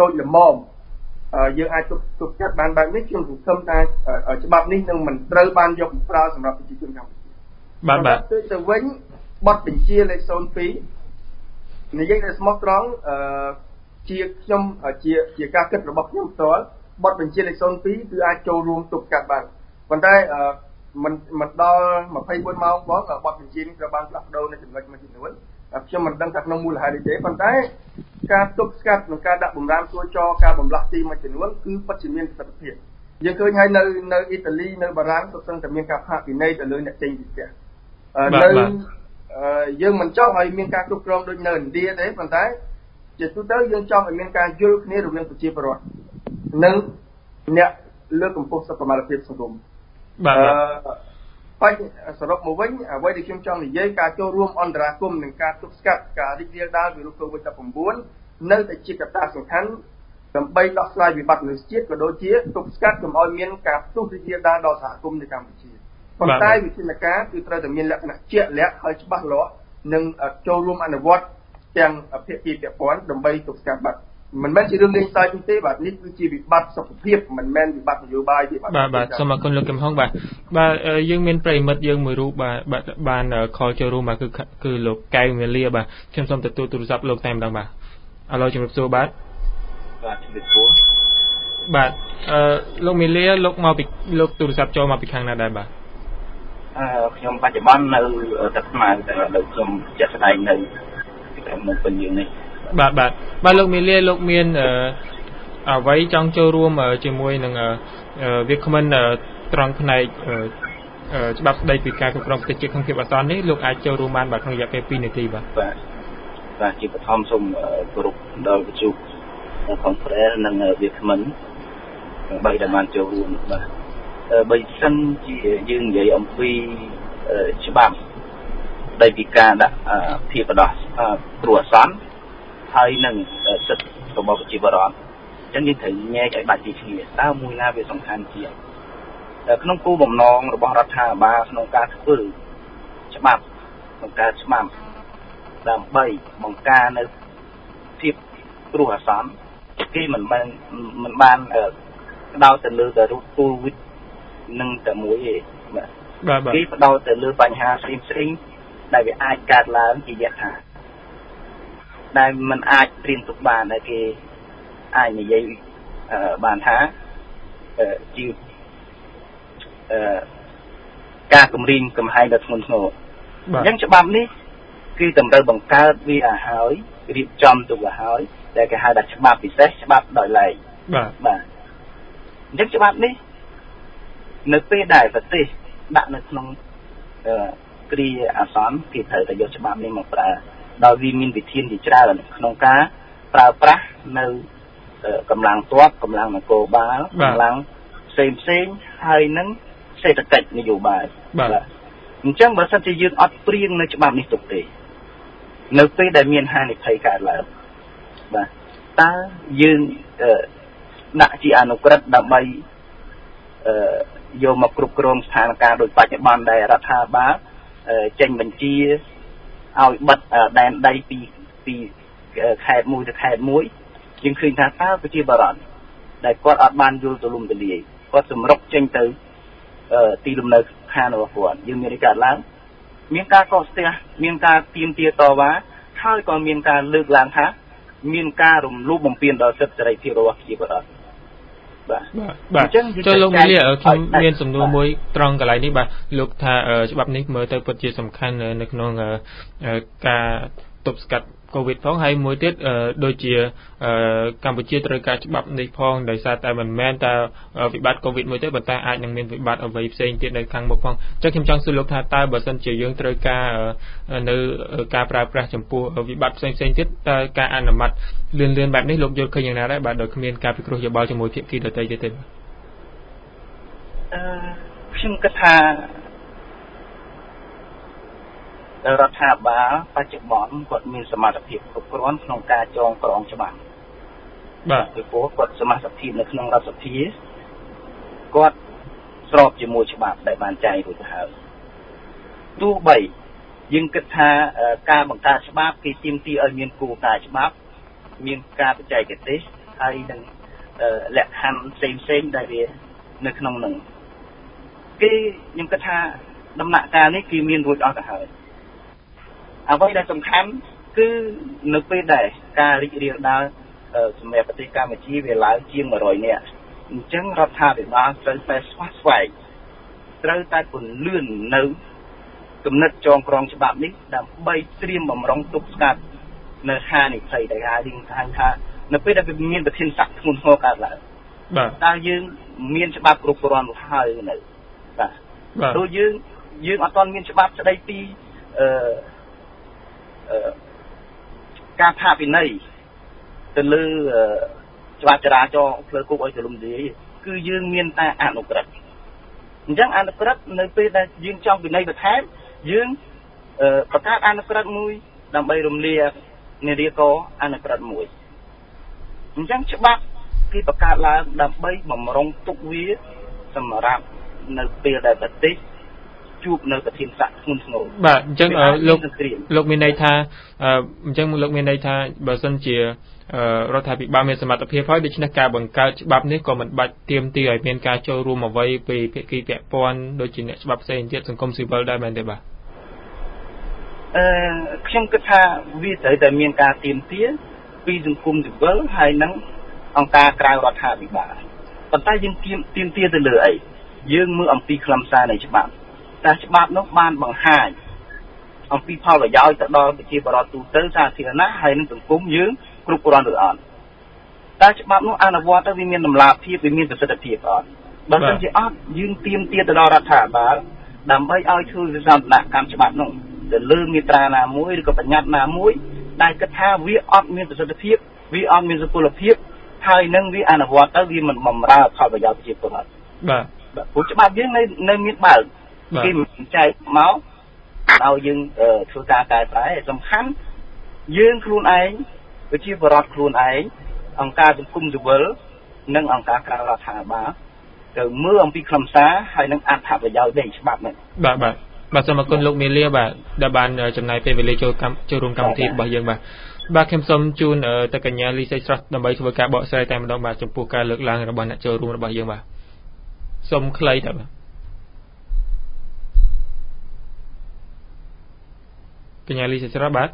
តូចល្មមយើងអាចទប់ទប់ចាត់បានបែបនេះខ្ញុំសង្ឃឹមថាច្បាប់នេះនឹងមិនត្រូវបានយកមកប្រើសម្រាប់ប្រជាជនកម្ពុជាបាទបាទទៅវិញបទបញ្ជាលេខศูนย์ពីរនិយាយដល់ស្មោះត្រង់ជាខ្ញុំជាជាការគិតរបស់ខ្ញុំផ្ទាល់បទបញ្ជាលេខศูนย์ពីរគឺអាចចូលរួមទប់ស្កាត់បានប៉ុន្តែមិនមិនដល់ยี่สิบสี่ម៉ោងបងបទបញ្ជានេះត្រូវបានផ្លាស់ប្ដូរនៅចំណុចមួយចំនួនខ្ញុំមិនដឹងថាក្នុងមូលហេតុអីទេប៉ុន្តែការទប់ស្កាត់និងការដាក់បំរាមសួរចរការបំលាស់ទីមួយចំនួនគឺពិតជាមានប្រសិទ្ធភាពយើងឃើញហើយនៅនៅអ៊ីតាលីនៅបារាំងសុទ្ធសឹងតែមានការផាកពិន័យទៅលើអ្នកចេញពីផ្ទះនៅយើងមិនចង់ឲ្យមានការគ្រប់គ្រងដូចនៅឥណ្ឌាទេប៉ុន្តែជាទូទៅយើងចង់ឲ្យមានការយល់គ្នារវាងប្រជាពលរដ្ឋនិងអ្នកលើកកម្ពស់សុខុមាលភាពសង្គមបាទបញ្ហាសរុបមកវិញអ្វីដែលខ្ញុំចង់និយាយការចូលរួមអន្តរាគមន៍និងការទប់ស្កាត់ការរីករាលដាលវីរុស កូវីដ -19 នៅតែជាកត្តាសំខាន់ដើម្បីដោះស្រាយវិបត្តិមនុស្សជាតិក៏ដូចជាទប់ស្កាត់កុំឲ្យមានការផ្ទុះរីករាលដាលដល់សហគមន៍នៅកម្ពុជាប៉ុន្តែវិធានការគឺត្រូវតែមានលក្ខណៈជាក់លាក់ហើយច្បាស់លាស់និងចូលរួមអនុវត្តទាំងភាគីពាក់ព័ន្ធដើម្បីទប់ស្កាត់បាត់មិនមែនជារឿងលេងសើចទេបាទនេះគឺជាវិបត្តិសុខភាពមិនមែនវិបត្តិនយោបាយទេបាទបាទបាទសូមអរគុណលោកកឹមហុងបាទបាទយើងមានប្រិមិត្តយើងមួយរូបបាទបានខលចូលរួមបាទគឺគឺលោកកែវមាលាបាទខ្ញុំសូមទទួលទូរស័ព្ទលោកតែម្ដងបាទឥឡូវជំរាបសួរបាទបាទជំរាបសួរបាទអឺលោកមាលាលោកមកពីលោកទូរស័ព្ទចូលមកពីខាងណាដែរបាទអឺខ្ញុំបច្ចុប្បន្ននៅទឹកស្មៅតែឥឡូវខ្ញុំចាក់ស្ដែងនៅក្នុងមុខពេញយើងនេះបាទបាទបាទលោកមាលាលោកមានអ្វីចង់ចូលរួមជាមួយនឹងវាគ្មិនត្រង់ផ្នែកច្បាប់ស្ដីពីការគ្រប់គ្រងប្រតិជាតិក្នុងភាពអាសន្ននេះលោកអាចចូលរួមបានបាទក្នុងរយៈពេលពីរនាទីបាទបាទបាទជាបឋមសូមគោរពដល់វិទ្យុផងប្រែនិងវាគ្មិនបីដែលបានចូលរួមបាទបើសិនជាយើងនិយាយអំពីច្បាប់ស្ដីពីការដាក់ភាពបដោះគ្រោះអាសន្នហើយនឹងសិទ្ធិរបស់ប្រជាពលរដ្ឋអញ្ចឹងយើងត្រូវញែកឲ្យបាច់ពីគ្នាតើមួយណាវាសំខាន់ជាងក្នុងគោលបំណងរបស់រដ្ឋាភិបាលក្នុងការធ្វើច្បាប់ក្នុងការច្បាប់ដើម្បីបង្ការនៅភាពគ្រោះអាសន្នគេមិនបានមិនបានផ្ដោតទៅលើតែរូបគូវិតនឹងតែមួយទេបាទគេផ្ដោតទៅលើបញ្ហាផ្សេងផ្សេងដែលវាអាចកើតឡើងជាយថាដែលมันអាចព្រៀនទុកបានដែលគេអាចនិយាយបានថាជាការគម្រាមកំហែងដ៏ធ្ងន់ធ្ងរអញ្ចឹងច្បាប់នេះគឺតម្រូវបង្កើតវាឲ្យហើយរៀបចំទុកឲ្យហើយដែលគេហៅថាច្បាប់ពិសេសច្បាប់ដោយឡែកបាទបាទអញ្ចឹងច្បាប់នេះនៅពេលដែលប្រទេសដាក់នៅក្នុងគ្រាអាសន្នគេត្រូវតែយកច្បាប់នេះមកប្រើដោយវាមានវិធានជាច្រើនក្នុងការប្រើប្រាស់នៅកម្លាំងទ័ពកម្លាំងនគរបាលកម្លាំងផ្សេងផ្សេងហើយនឹងសេដ្ឋកិច្ចនយោបាយបាទអញ្ចឹងបើសិនជាយើងអត់ព្រៀងនៅច្បាប់នេះទុកទេនៅពេលដែលមានហានិភ័យកើតឡើងបាទតើយើងដាក់ជាអនុក្រឹត្យដើម្បីយកមកគ្រប់គ្រងស្ថានភាពដូចបច្ចុប្បន្នដែលរដ្ឋាភិបាលចេញបញ្ជាឲ្យបិទដែនដីពីពីខេត្តមួយទៅខេត្តមួយយើងឃើញថាតើប្រជាពលរដ្ឋដែលគាត់អត់បានយល់ទូលំទូលាយគាត់សម្រុកចេញទៅទីលំនៅឋានរបស់គាត់យើងមានការឡើងមានការកកស្ទះមានការទាមទារតវ៉ាហើយក៏មានការលើកឡើងថាមានការរំលោភបំពានដល់សិទ្ធិសេរីភាពរបស់ប្រជាពលរដ្ឋបាទបាទចូលលោកមាលាខ្ញុំមានសំណួរមួយត្រង់កន្លែងនេះបាទលោកថាច្បាប់នេះមើលទៅពិតជាសំខាន់នៅក្នុងការទប់ស្កាត់កូវីដផងហើយមួយទៀតដូចជាកម្ពុជាត្រូវការច្បាប់នេះផងដោយសារតែមិនមែនតែវិបត្តិកូវីដមួយទេប៉ុន្តែអាចនឹងមានវិបត្តិអ្វីផ្សេងទៀតនៅខាងមុខផងអញ្ចឹងខ្ញុំចង់សួរលោកថាតើបើសិនជាយើងត្រូវការនៅការប្រើប្រាស់ចំពោះវិបត្តិផ្សេងផ្សេងទៀតតើការអនុម័តលឿនលឿនបែបនេះលោកយល់ឃើញយ៉ាងណាដែរបាទដោយគ្មានការពិគ្រោះយោបល់ជាមួយភាគីដទៃទៀតទេអឺខ្ញុំគិតថារដ្ឋាភិបាលបច្ចុប្បន្នគាត់មានសមត្ថភាពគ្រប់គ្រាន់ក្នុងការចងក្រងច្បាប់បាទពីព្រោះគាត់សមាជិកភាពនៅក្នុងរដ្ឋសភាគាត់ស្របជាមួយច្បាប់ដែលបានចែងរួចទៅហើយទោះបីយើងគិតថាការបង្កើតច្បាប់គេទាមទារឲ្យមានគោលការណ៍ច្បាប់មានការបច្ចេកទេសហហើយនឹងលក្ខខណ្ឌផ្សេងផ្សេងដែលវានៅក្នុងនឹងគេខ្ញុំគិតថាដំណាក់កាលនេះគឺមានរួចអស់ទៅហើយអ្វីដែលសំខាន់គឺនៅពេលដែលការរីករាលដាលសម្រាប់ប្រទេសកម្ពុជាវាឡើងជាង100នាក់អញ្ចឹងរដ្ឋាភិបាលត្រូវតែស្វាស្វែងត្រូវតែពន្លឿននៅគំនិតចងក្រងច្បាប់នេះដើម្បីត្រៀមបំរុងទប់ស្កាត់នៅហានិភ័យដែលហៅថានៅពេលដែលមានប្រធានបកធ្ងន់ធ្ងរកើតឡើងបាទតើយើងមានច្បាប់គ្រប់គ្រាន់ហើយនៅបាទដូចយើងយើងអត់ទាន់មានច្បាប់ស្ដីពីអឺអឺការផាកពិន័យទៅលើច្បាប់ចរាចរណ៍ផ្លូវគោកឲ្យទូលំទូលាយគឺយើងមានតែអនុក្រឹត្យអញ្ចឹងអនុក្រឹត្យនៅពេលដែលយើងចង់ពិន័យបន្ថែមយើងបង្កើតអនុក្រឹត្យមួយដើម្បីរំលាយនារីកអនុក្រឹត្យមួយអញ្ចឹងច្បាប់គេបង្កើតឡើងដើម្បីបំរុងទុកវាសម្រាប់នៅពេលដែលប្រទេសជួបនៅប្រធានបកធ្ងន់ធ្ងរបាទអញ្ចឹងលោកលោកមានន័យថាអញ្ចឹងលោកមានន័យថាបើសិនជារដ្ឋាភិបាលមានសមត្ថភាពហើយដូច្នេះការបង្កើតច្បាប់នេះក៏មិនបាច់ទាមទារឲ្យមានការចូលរួមអ្វីពីភាគីពាក់ព័ន្ធដូចជាអ្នកច្បាប់ផ្សេងទៀតសង្គមស៊ីវិលដែរមែនទេបាទអឺខ្ញុំគិតថាវាត្រូវតែមានការទាមទារពីសង្គមស៊ីវិលហើយនិងអង្គការក្រៅរដ្ឋាភិបាលប៉ុន្តែយើងទាមទារទៅលើអីយើងមើលអំពីខ្លឹមសារនៃច្បាប់តើច្បាប់នោះបានបង្ហាញអំពីផលប្រយោជន៍ទៅដល់ប្រជាពលរដ្ឋទូទៅសាធារណៈហើយនិងសង្គមយើងគ្រប់គ្រាន់ឬអត់តើច្បាប់នោះអនុវត្តទៅវាមានតម្លាភាពវាមានប្រសិទ្ធភាពអត់បើមិនជាអត់យើងទាមទារទៅដល់រដ្ឋាភិបាលដើម្បីឲ្យធ្វើវិសោធនកម្មច្បាប់នោះទៅលើមាត្រាណាមួយឬក៏បញ្ញត្តិណាមួយដែលគិតថាវាអត់មានប្រសិទ្ធភាពវាអត់មានសុពលភាពហើយនឹងវាអនុវត្តទៅវាមិនបម្រើផលប្រយោជន៍ប្រជាពលរដ្ឋបាទព្រោះច្បាប់យើងនៅនៅមានបើកគេមិនចែកមកឲ្យយើងធ្វើការកែប្រែសំខាន់យើងខ្លួនឯងប្រជាពលរដ្ឋខ្លួនឯងអង្គការសង្គមស៊ីវិលនិងអង្គការក្រៅរដ្ឋាភិបាលទៅមើលអំពីខ្លឹមសារហើយនឹងអត្ថប្រយោជន៍នៃច្បាប់នេះបាទបាទបាទសូមអរគុណលោកមេលាបាទដែលបានចំណាយពេលវេលាចូលកម្មចូលរួមកម្មវិធីរបស់យើងបាទបាទខ្ញុំសូមជូនទៅកញ្ញាលីសីស្រស់ដើម្បីធ្វើការបកស្រាយតែម្ដងបាទចំពោះការលើកឡើងរបស់អ្នកចូលរួមរបស់យើងបាទសូមខ្លីតើបាទកញ្ញាលីសីស្រស់បាទ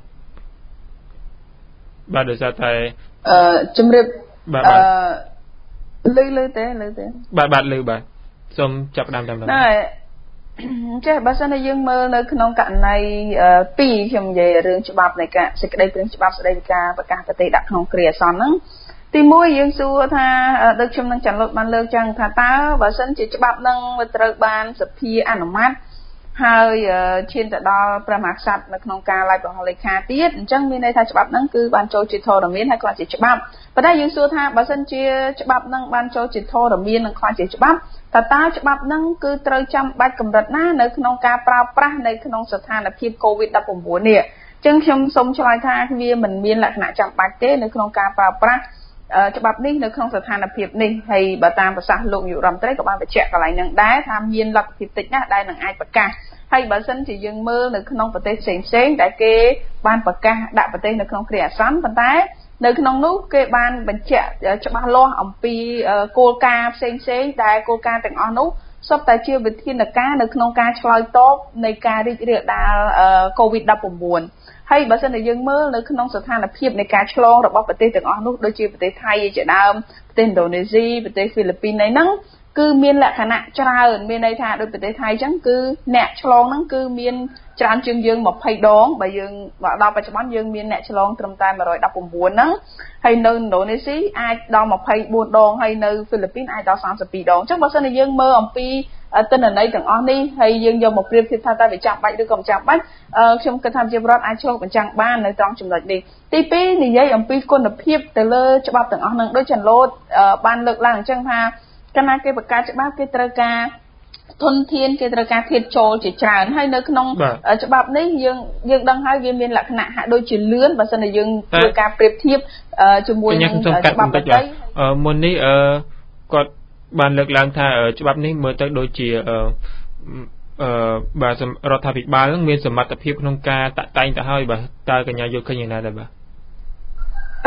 បាទដោយសារតែអឺជំរាបអឺលឺលឺទេលឺទេបាទបាទលឺបាទសូមចាប់ផ្ដើមតែម្ដងណែចេះបើសិនតែយើងមើលនៅក្នុងករណីពីរខ្ញុំនិយាយរឿងច្បាប់នៃការសេចក្តីព្រាងច្បាប់ស្តីពីការប្រកាសប្រទេសដាក់ក្នុងគ្រាអាសន្នហ្នឹងទីមួយយើងសួរថាដូចខ្ញុំនឹងចាន់លុតបានលើកចឹងថាតើបើសិនជាច្បាប់ហ្នឹងវាត្រូវបានសភាអនុម័តហើយឈានទៅដល់ព្រះមហាក្សត្រនៅក្នុងការឡាយប្រហោះលេខាទៀតអញ្ចឹងមានន័យថាច្បាប់ហ្នឹងគឺបានចូលជាធរមានហើយខ្លាចជាច្បាប់ប៉ុន្តែយើងសួរថាបើសិនជាច្បាប់ហ្នឹងបានចូលជាធរមាននិងខ្លាចជាច្បាប់តើតើច្បាប់ហ្នឹងគឺត្រូវចាំបាច់កម្រិតណានៅក្នុងការប្រើប្រាស់នៅក្នុងស្ថានភាព COVID ដប់ប្រាំបួន នេះអញ្ចឹងខ្ញុំសូមឆ្លើយថាវាមិនមានលក្ខណៈចាំបាច់ទេនៅក្នុងការប្រើប្រាស់ច្បាប់នេះនៅក្នុងស្ថានភាពនេះហើយបើតាមប្រសាសន៍លោកនាយករដ្ឋមន្ត្រីក៏បានបញ្ជាក់កន្លែងហ្នឹងដែរថាមានលទ្ធភាពតិចណាស់ដែលនឹងអាចប្រកាសហើយបើសិនជាយើងមើលនៅក្នុងប្រទេសផ្សេងផ្សេងដែលគេបានប្រកាសដាក់ប្រទេសនៅក្នុងគ្រាអាសន្នប៉ុន្តែនៅក្នុងនោះគេបានបញ្ជាក់ច្បាស់លាស់អំពីគោលការណ៍ផ្សេងផ្សេងដែលគោលការណ៍ទាំងអស់នោះសុទ្ធតែជាវិធានការនៅក្នុងការឆ្លើយតបនៃការរីករាលដាល COVID ដប់ប្រាំបួន ហើយបើសិនជាយើងមើលនៅក្នុងស្ថានភាពនៃការឆ្លងរបស់ប្រទេសទាំងអស់នោះដូចជាប្រទេសថៃជាដើមប្រទេសឥណ្ឌូនេស៊ីប្រទេសហ្វីលីពីនហ្នឹងគឺមានលក្ខណៈច្រើនមានន័យថាដូចប្រទេសថៃអញ្ចឹងគឺអ្នកឆ្លងហ្នឹងគឺមានច្រើនជាងយើងម្ភៃដងបើយើងដល់បច្ចុប្បន្នយើងមានអ្នកឆ្លងត្រឹមតែmột trăm mười chínហ្នឹងហើយនៅឥណ្ឌូនេស៊ីអាចដល់ยี่สิบสี่ដងហើយនៅហ្វីលីពីនអាចដល់thirty-twoដងអញ្ចឹងបើសិនជាយើងមើលអំពីទិន្នន័យទាំងអស់នេះហើយយើងយកមកប្រៀបធៀបថាតើវាចាំបាច់ឬក៏មិនចាំបាច់ខ្ញុំគិតថាប្រជាពលរដ្ឋអាចឆ្លុះបញ្ចាំងបាននៅត្រង់ចំណុចនេះទីពីរនិយាយអំពីគុណភាពទៅលើច្បាប់ទាំងអស់ហ្នឹងដូចចន្លោតបានលើកឡើងអញ្ចឹងថាកាលណាគេបង្កើតច្បាប់គេត្រូវការធនធានគេត្រូវការធាតុចូលជាច្រើនហើយនៅក្នុងច្បាប់នេះយើងយើងដឹងហើយវាមានលក្ខណៈហាក់ដូចជាលឿនបើសិនជាយើងធ្វើការប្រៀបធៀបជាមួយនឹងច្បាប់ដទៃមុននេះគាត់បានលើកឡើងថាច្បាប់នេះមើលទៅដូចជាអឺបាទរដ្ឋាភិបាលនឹងមានសមត្ថភាពក្នុងការតាក់តែងទៅហើយបាទតើកញ្ញាយល់ឃើញយ៉ាងណាដែរបាទអ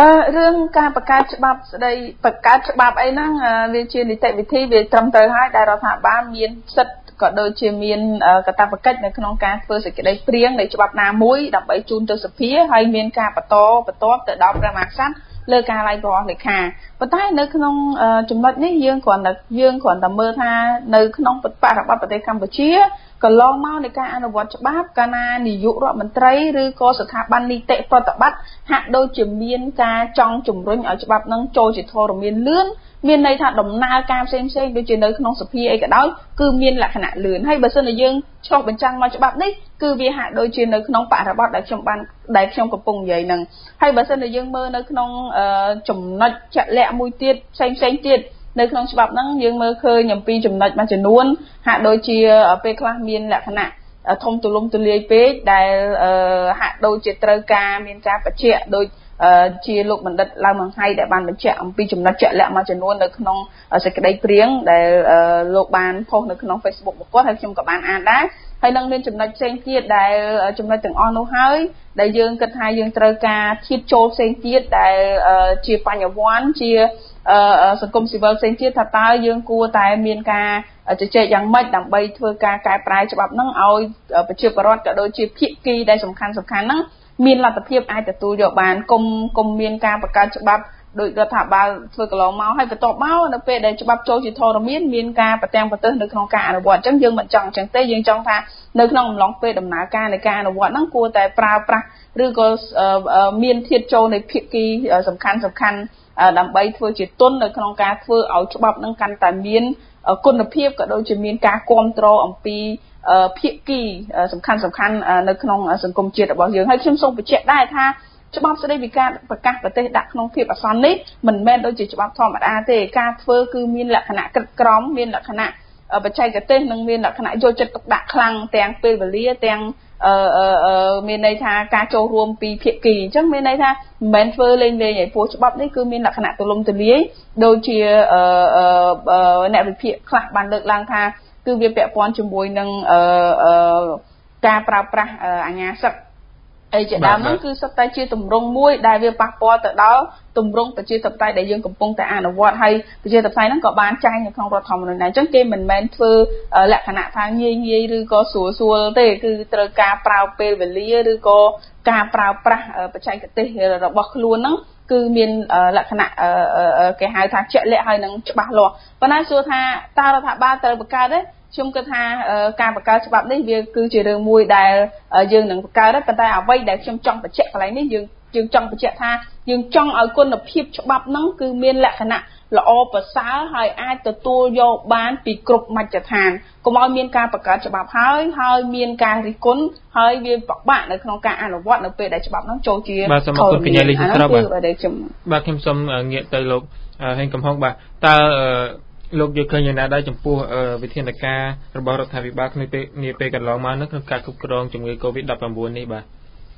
អឺរឿងការបង្កើតច្បាប់ស្ដីបង្កើតច្បាប់អីហ្នឹងវាជានីតិវិធីវាត្រឹមត្រូវហើយដែលរដ្ឋាភិបាលមានសិទ្ធិក៏ដូចជាមានកាតព្វកិច្ចនៅក្នុងការធ្វើសេចក្តីព្រាងនៃច្បាប់ណាមួយដើម្បីជូនទៅសភាហើយមានការបន្តបន្ទាប់ទៅដល់ព្រះមហាក្សត្រលើការឡាយរបស់លេខាប៉ុន្តែនៅក្នុងចំណុចនេះយើងគ្រាន់តែយើងគ្រាន់តែមើលថានៅក្នុងបរិបទប្រទេសកម្ពុជាកន្លងមកនៃការអនុវត្តច្បាប់កាលណានាយករដ្ឋមន្ត្រីឬក៏ស្ថាប័ននីតិប្រតិបត្តិហាក់ដូចជាមានការចង់ជំរុញឲ្យច្បាប់នឹងចូលជាធរមានលឿនមានន័យថាដំណើរការផ្សេងផ្សេងដូចជានៅក្នុងសភាអីក៏ដោយគឺមានលក្ខណៈលឿនហើយបើសិនជាយើងឆ្លុះបញ្ចាំងមកច្បាប់នេះគឺវាហាក់ដូចជានៅក្នុងបរិបទដែលខ្ញុំបានដែលខ្ញុំកំពុងនិយាយហ្នឹងហើយបើសិនជាយើងមើលនៅក្នុងចំណុចជាក់លាក់មួយទៀតផ្សេងផ្សេងទៀតនៅក្នុងច្បាប់ហ្នឹងយើងមើលឃើញអំពីចំណុចមួយចំនួនហាក់ដូចជាពេលខ្លះមានលក្ខណៈធំទូលំទូលាយពេកដែលហាក់ដូចជាត្រូវការមានការបញ្ជាក់ដូចជាលោកបណ្ឌិតឡៅម៉ាំងហៃដែលបានបញ្ជាក់អំពីចំណុចជាក់លាក់មួយចំនួននៅក្នុងសេចក្តីព្រាងដែលលោកបានផុសនៅក្នុង Facebook របស់គាត់ហើយខ្ញុំក៏បានអានដែរហើយនឹងមានចំណុចផ្សេងទៀតដែលចំណុចទាំងអស់នោះហើយដែលយើងគិតថាយើងត្រូវការធៀបចូលផ្សេងទៀតដែលជាបញ្ញវន្តជាសង្គមស៊ីវិលផ្សេងទៀតថាតើយើងគួរតែមានការជជែកយ៉ាងម៉េចដើម្បីធ្វើការកែប្រែច្បាប់ហ្នឹងឲ្យប្រជាពលរដ្ឋក៏ដូចជាភាគីដែលសំខាន់សំខាន់ហ្នឹងមានលទ្ធភាពអាចទទួលយកបានគុំគុំមានការបង្កើតច្បាប់ដោយរដ្ឋាភិបាលធ្វើកន្លងមកហើយបន្ទាប់មកនៅពេលដែលច្បាប់ចូលជាធរមានមានការប្រទាំងប្រទើសនៅក្នុងការអនុវត្តអញ្ចឹងយើងមិនចង់អញ្ចឹងទេយើងចង់ថានៅក្នុងអំឡុងពេលដំណើរការនៃការអនុវត្តហ្នឹងគួរតែប្រើប្រាស់ឬក៏មានធាតុចូលនៃភាគីសំខាន់សំខាន់ដើម្បីធ្វើជាទុននៅក្នុងការធ្វើឲ្យច្បាប់ហ្នឹងកាន់តែមានគុណភាពក៏ដូចជាមានការគ្រប់គ្រងអំពីភាគីសំខាន់សំខាន់នៅក្នុងសង្គមជាតិរបស់យើងហើយខ្ញុំសូមបញ្ជាក់ដែរថាច្បាប់ស្តីពីការប្រកាសប្រទេសដាក់ក្នុងភាពអាសន្ននេះមិនមែនដូចជាច្បាប់ធម្មតាទេការធ្វើគឺមានលក្ខណៈក្រិតក្រមមានលក្ខណៈបច្ចេកទេសនិងមានលក្ខណៈយកចិត្តទុកដាក់ខ្លាំងទាំងពេលវេលាទាំងមានន័យថាការចូលរួមពីភាគីអញ្ចឹងមានន័យថាមិនមែនធ្វើលេងលេងឯពោះច្បាប់នេះគឺមានលក្ខណៈទូលំទូលាយដូចជាអ្នកវិភាគខ្លះបានលើកឡើងថាគឺវាពាក់ព័ន្ធជាមួយនឹងការប្រើប្រាស់អាជ្ញាសិទ្ធិអីជាដើមហ្នឹងគឺសុទ្ធតែជាទម្រង់មួយដែលវាប៉ះពាល់ទៅដល់ទម្រង់ប្រជាធិបតេយ្យដែលយើងកំពុងតែអនុវត្តហើយប្រជាធិបតេយ្យហ្នឹងក៏បានចែងនៅក្នុងរដ្ឋធម្មនុញ្ញដែរអញ្ចឹងគេមិនមែនធ្វើលក្ខណៈថាងាយងាយឬក៏ស្រួលស្រួលទេគឺត្រូវការប្រើពេលវេលាឬក៏ការប្រើប្រាស់បច្ចេកទេសរបស់ខ្លួនហ្នឹងគឺមានលក្ខណៈគេហៅថាជាក់លាក់ហើយនឹងច្បាស់លាស់ប៉ុន្តែសួរថាតើរដ្ឋាភិបាលត្រូវបង្កើតទេខ្ញុំគិតថាការបង្កើតច្បាប់នេះវាគឺជារឿងមួយដែលយើងនឹងបង្កើតដែរប៉ុន្តែអ្វីដែលខ្ញុំចង់បញ្ជាក់កន្លែងនេះយើងយើងចង់បញ្ជាក់ថាយើងចង់ឲ្យគុណភាពច្បាប់ហ្នឹងគឺមានលក្ខណៈល្អប្រសើរហើយអាចទទួលយកបានពីគ្រប់មជ្ឈដ្ឋានកុំឲ្យមានការបង្កើតច្បាប់ហើយហើយមានការរិះគន់ហើយវាពិបាកនៅក្នុងការអនុវត្តនៅពេលដែលច្បាប់ហ្នឹងចូលជាបាទសូមអរគុណកញ្ញាលីស្រាប់បាទបាទខ្ញុំសូមងាកទៅលោកហេងកំហុងបាទតើលោកយល់ឃើញយ៉ាងណាដែរចំពោះវិធានការរបស់រដ្ឋាភិបាលក្នុងពេលនាពេលកន្លងមកនោះក្នុងការគ្រប់គ្រងជំងឺ កូវីដ ដប់ប្រាំបួន នេះបាទ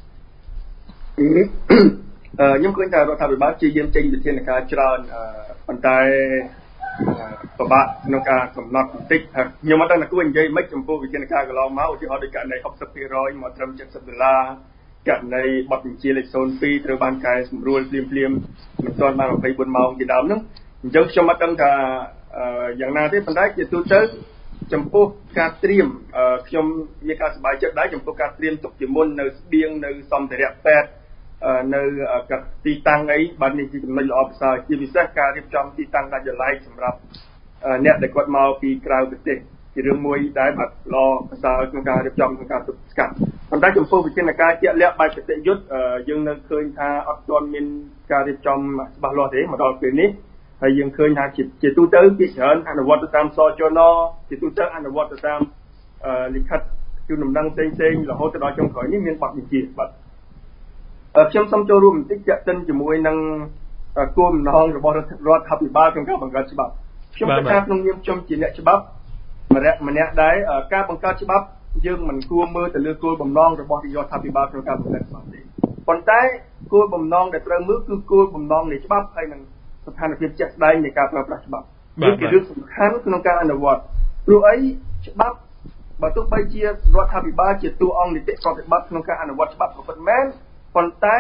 ខ្ញុំឃើញថារដ្ឋាភិបាលជាយាមចេញវិធានការច្រើនប៉ុន្តែពិបាកក្នុងការកំណត់បន្តិចខ្ញុំអត់ដឹងថាគួរនិយាយមិនចំពោះវិធានការកន្លងមកឧទាហរណ៍ដូចករណី ហុកសិបភាគរយ មកត្រឹម 칠십ដុល្លារករណីបទបញ្ជាលេខ ศูนย์ពីរ ត្រូវបានកែសម្រួលភ្លាមភ្លាមមិនទាន់បានยี่สิบสี่ម៉ោងពីដើមហ្នឹងអញ្ចឹងខ្ញុំអត់ដឹងថាយ៉ាងណាទេប៉ុន្តែជាទូទៅចំពោះការត្រៀមខ្ញុំមានការសប្បាយចិត្តដែរចំពោះការត្រៀមទុកជាមុននៅស្បៀងនៅសម្ភារៈពេទ្យនៅទីតាំងអីបាទនេះជាចំណុចល្អប្រសើរជាពិសេសការរៀបចំទីតាំងដាច់ដោយឡែកសម្រាប់អ្នកដែលគាត់មកពីក្រៅប្រទេសជារឿងមួយដែលបាទល្អប្រសើរក្នុងការរៀបចំក្នុងការទប់ស្កាត់ប៉ុន្តែចំពោះវិធានការជាក់លាក់បែបប្រតិយុទ្ធយើងនៅឃើញថាអត់ទាន់មានការរៀបចំច្បាស់លាស់ទេមកដល់ពេលនេះហើយយើងឃើញថាជាទូទៅពីច្រើនអនុវត្តទៅតាមសចនជាទូទៅអនុវត្តទៅតាមលិខិតជូនដំណឹងផ្សេងផ្សេងរហូតទៅដល់ចុងក្រោយនេះមានបទបញ្ជាបាទខ្ញុំសូមចូលរួមបន្តិចចាក់ទិនជាមួយនឹងគោលបំណងរបស់រដ្ឋាភិបាលក្នុងការបង្កើតច្បាប់ខ្ញុំគិតថាក្នុងនាមខ្ញុំជាអ្នកច្បាប់ម្នាក់ម្នាក់ដែរការបង្កើតច្បាប់យើងមិនគួរមើលទៅលើគោលបំណងរបស់រដ្ឋាភិបាលក្នុងការបង្កើតច្បាប់ទេប៉ុន្តែគោលបំណងដែលត្រូវមើលគឺគោលបំណងនៃច្បាប់ហើយនឹងស្ថានភាពជាក់ស្ដែងនៃការប្រើប្រាស់ច្បាប់នេះជារឿងសំខាន់ក្នុងការអនុវត្តព្រោះអីច្បាប់បើទោះបីជារដ្ឋាភិបាលជាតួអង្គនីតិប្រតិបត្តិក្នុងការអនុវត្តច្បាប់ក៏ពិតមែនប៉ុន្តែ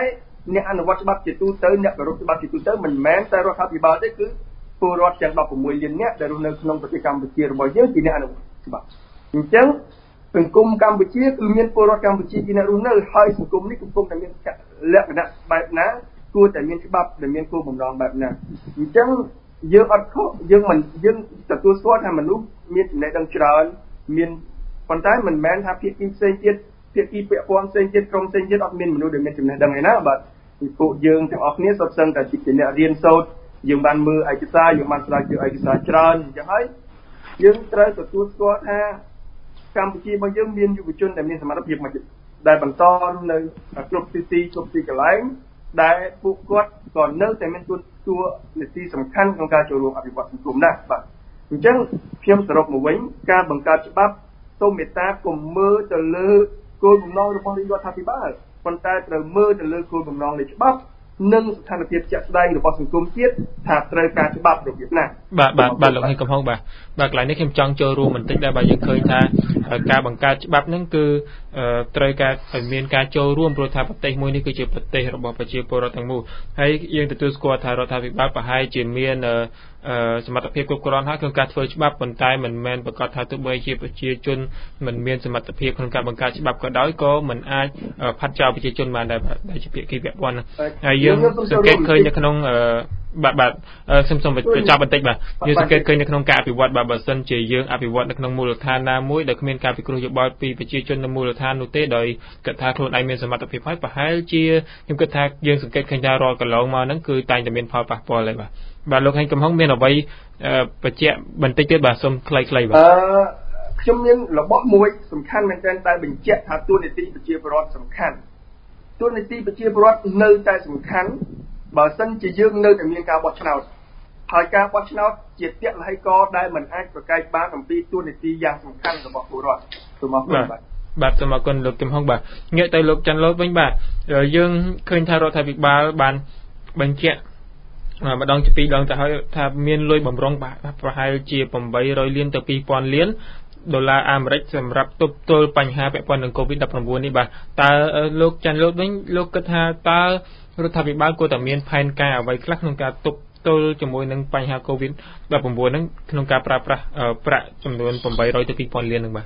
អ្នកអនុវត្តច្បាប់ជាទូទៅអ្នកគោរពច្បាប់ជាទូទៅមិនមែនតែរដ្ឋាភិបាលទេគឺពលរដ្ឋទាំងដប់ប្រាំមួយលានអ្នកដែលរស់នៅក្នុងប្រទេសកម្ពុជារបស់យើងជាអ្នកអនុវត្តច្បាប់អញ្ចឹងសង្គមកម្ពុជាគឺមានពលរដ្ឋកម្ពុជាជាអ្នករស់នៅហើយសង្គមនេះកំពុងតែមានលក្ខណៈបែបណាគួរតែមានច្បាប់ដែលមានគោលបំណងបែបណាអញ្ចឹងយើងអត់ខុសយើងមិនយើងទទួលស្គាល់ថាមនុស្សមានចំណេះដឹងច្រើនមានប៉ុន្តែមិនមែនថាភាគីផ្សេងទៀតភាគីពាក់ព័ន្ធផ្សេងទៀតក្រុមផ្សេងទៀតអត់មានមនុស្សដែលមានចំណេះដឹងឯណាបាទពីពួកយើងទាំងអស់គ្នាសុទ្ធសឹងតែជាអ្នករៀនសូត្រយើងបានមើលឯកសារយើងបានស្រាវជ្រាវឯកសារច្រើនអញ្ចឹងហើយយើងត្រូវទទួលស្គាល់ថាកម្ពុជារបស់យើងមានយុវជនដែលមានសមត្ថភាពមកដែលបន្តនៅគ្រប់ទីទីគ្រប់ទីកន្លែងដែលពួកគាត់ក៏នៅតែមានទួនាទីសំខាន់ក្នុងការចូលរួមអភិវឌ្ឍសង្គមដែរបាទអញ្ចឹងខ្ញុំសរុបមកវិញការបង្កើតច្បាប់សូមមេត្តាកុំមើលទៅលើគោលបំណងរបស់រដ្ឋាភិបាលប៉ុន្តែត្រូវមើលទៅលើគោលបំណងនៃច្បាប់និងស្ថានភាពជាក់ស្ដែងរបស់សង្គមជាតិថាត្រូវការច្បាប់របៀបណាបាទបាទបាទលោកនេះកំហុសបាទបាទកន្លែងនេះខ្ញុំចង់ចូលរួមបន្តិចដែរបាទយើងឃើញថាការបង្កើតច្បាប់ហ្នឹងគឺត្រូវការឲ្យមានការចូលរួមព្រោះថាប្រទេសមួយនេះគឺជាប្រទេសរបស់ប្រជាពលរដ្ឋទាំងមូលហើយយើងទទួលស្គាល់ថារដ្ឋាភិបាលប្រហែលជាមានសមត្ថភាពគ្រប់គ្រាន់ហើយក្នុងការធ្វើច្បាប់ប៉ុន្តែមិនមែនប្រកាសថាទោះបីជាប្រជាជនមិនមានសមត្ថភាពក្នុងការបង្កើតច្បាប់ក៏ដោយក៏មិនអាចផាត់ចោលប្រជាជនបានដែរដែលជាភាគីពាក់ព័ន្ធហើយយើងសង្កេតឃើញនៅក្នុងបាទបាទខ្ញុំសូមបញ្ចប់បន្តិចបាទយើងសង្កេតឃើញនៅក្នុងការអភិវឌ្ឍបាទបើសិនជាយើងអភិវឌ្ឍនៅក្នុងមូលដ្ឋានណាមួយដែលគ្មានការពិគ្រោះយោបល់ពីប្រជាជននៅមូលដ្ឋាននោះទេដោយគិតថាខ្លួនឯងមានសមត្ថភាពហើយប្រហែលជាខ្ញុំគិតថាយើងសង្កេតឃើញថារាល់កន្លងមកហ្នឹងគឺតែងតែមានផលប៉ះពាល់ហើយបាទបាទលោកហេងកំហុងមានអ្វីបញ្ជាក់បន្តិចទៀតបាទសូមខ្លីៗបាទអឺខ្ញុំមានរបស់មួយសំខាន់មែនទែនដែលបញ្ជាក់ថាទួលនីតិប្រជាពលរដ្ឋសំខាន់ទួលនីតិប្រជាពលរដ្ឋនៅតែសំខាន់បើសិនជាយើងនៅតែមានការបោះឆ្នោតហើយការបោះឆ្នោតជាទស្សនវិជ្ជាដែលមិនអាចប្រកែកបានអំពីទួលនីតិយ៉ាងសំខាន់របស់ពលរដ្ឋសូមអរគុណបាទបាទសូមអរគុណលោកកំហុងបាទងាកទៅលោកច័ន្ទលូតវិញបាទយើងឃើញថារដ្ឋាភិបាលបានបញ្ជាក់ម្ដងជាពីរដងទៅហើយថាមានលុយបំរុងប្រហែលជាeight hundredលានទៅtwo thousandលានដុល្លារអាមេរិកសម្រាប់ទប់ទល់បញ្ហាពាក់ព័ន្ធនឹង COVID nineteen នេះបាទតើលោកច័ន្ទលូតវិញលោកគិតថាតើរដ្ឋាភិបាលគួរតែមានផែនការអ្វីខ្លះក្នុងការទប់ទល់ជាមួយនឹងបញ្ហា COVID nineteen ហ្នឹងក្នុងការប្រើប្រាស់ប្រាក់ចំនួនeight hundredទៅtwo thousandលានហ្នឹងបាទ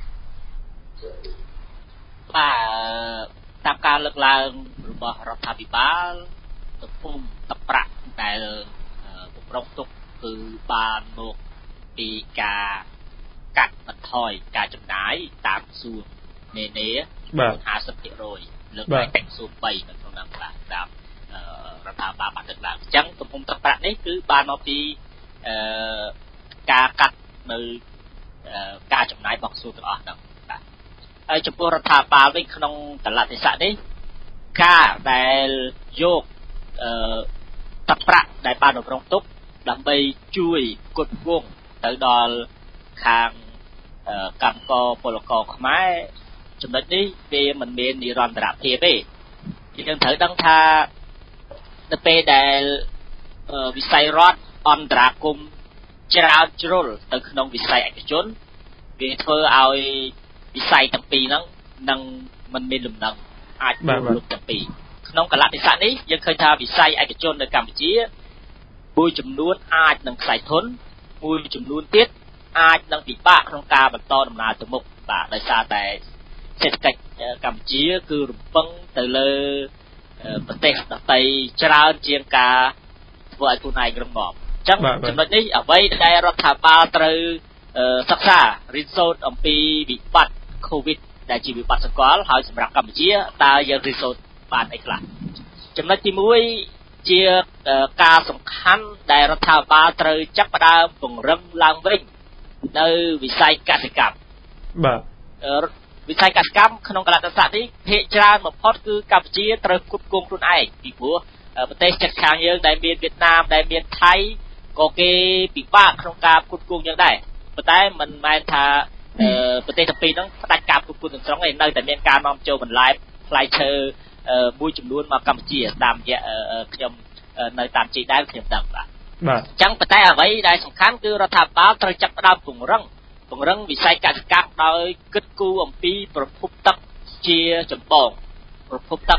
បាទតាមការលើកឡើងរបស់រដ្ឋាភិបាលទំហំទឹកប្រាក់ដែលបំរុងទុកគឺបានមកពីការកាត់បន្ថយការចំណាយតាមសួរនេនេfifty percent លើកឡើងទាំងសួរthreeនៅក្នុងហ្នឹងបាទតាមរដ្ឋាភិបាលបានលើកឡើងអញ្ចឹងទំហំទឹកប្រាក់នេះគឺបានមកពីការកាត់នៅការចំណាយរបស់សួរទាំងអស់ហ្នឹងបាទហើយចំពោះរដ្ឋាភិបាលវិញក្នុងកលៈទេសៈនេះការដែលយកអឺទឹកប្រាក់ដែលបានបំរុងទុកដើម្បីជួយផ្គត់ផ្គង់ទៅដល់ខាងកម្មករពលករខ្មែរចំណុចនេះវាមិនមាននិរន្តរភាពទេយើងត្រូវដឹងថានៅពេលដែលវិស័យរដ្ឋអន្តរាគមន៍ច្រើនជ្រុលទៅក្នុងវិស័យឯកជនវាធ្វើឲ្យវិស័យទាំងពីរហ្នឹងនឹងមិនមានលំនឹងអាចលុបទាំងពីរក្នុងកលៈទេសៈនេះយើងឃើញថាវិស័យឯកជននៅកម្ពុជាមួយចំនួនអាចនឹងខ្សែធនមួយចំនួនទៀតអាចនឹងពិបាកក្នុងការបន្តដំណើរទៅមុខបាទដោយសារតែសេដ្ឋកិច្ចកម្ពុជាគឺរំពឹងទៅលើប្រទេសដទៃច្រើនជាងការធ្វើឲ្យខ្លួនឯងរឹងមាំអញ្ចឹងចំណុចនេះអ្វីដែលរដ្ឋាភិបាលត្រូវសិក្សារៀនសូត្រអំពីវិបត្តិ COVID ដែលជាវិបត្តិសកលហើយសម្រាប់កម្ពុជាតើយើងរៀនសូត្របានអីខ្លះចំណុចទីមួយជាការសំខាន់ដែលរដ្ឋាភិបាលត្រូវចាប់ផ្ដើមពង្រឹងឡើងវិញនៅវិស័យកសិកម្មបាទវិស័យកសិកម្មក្នុងកលៈទេសៈនេះភាគច្រើនបំផុតគឺកម្ពុជាត្រូវផ្គត់ផ្គង់ខ្លួនឯងពីព្រោះប្រទេសជិតខាងយើងដែលមានវៀតណាមដែលមានថៃក៏គេពិបាកក្នុងការផ្គត់ផ្គង់យ៉ាងដែរប៉ុន្តែមិនមែនថាប្រទេសទាំងពីរហ្នឹងផ្ដាច់ការផ្គត់ផ្គង់ទាំងស្រុងទេនៅតែមានការនាំចូលបន្លែផ្លែឈើមួយចំនួនមកកម្ពុជាតាមរយៈខ្ញុំនៅតាមជីដែរខ្ញុំដឹងបាទបាទអញ្ចឹងប៉ុន្តែអ្វីដែលសំខាន់គឺរដ្ឋាភិបាលត្រូវចាប់ផ្ដើមពង្រឹងពង្រឹងវិស័យកសិកម្មដោយគិតគូរអំពីប្រភពទឹកជាចម្បងប្រភពទឹក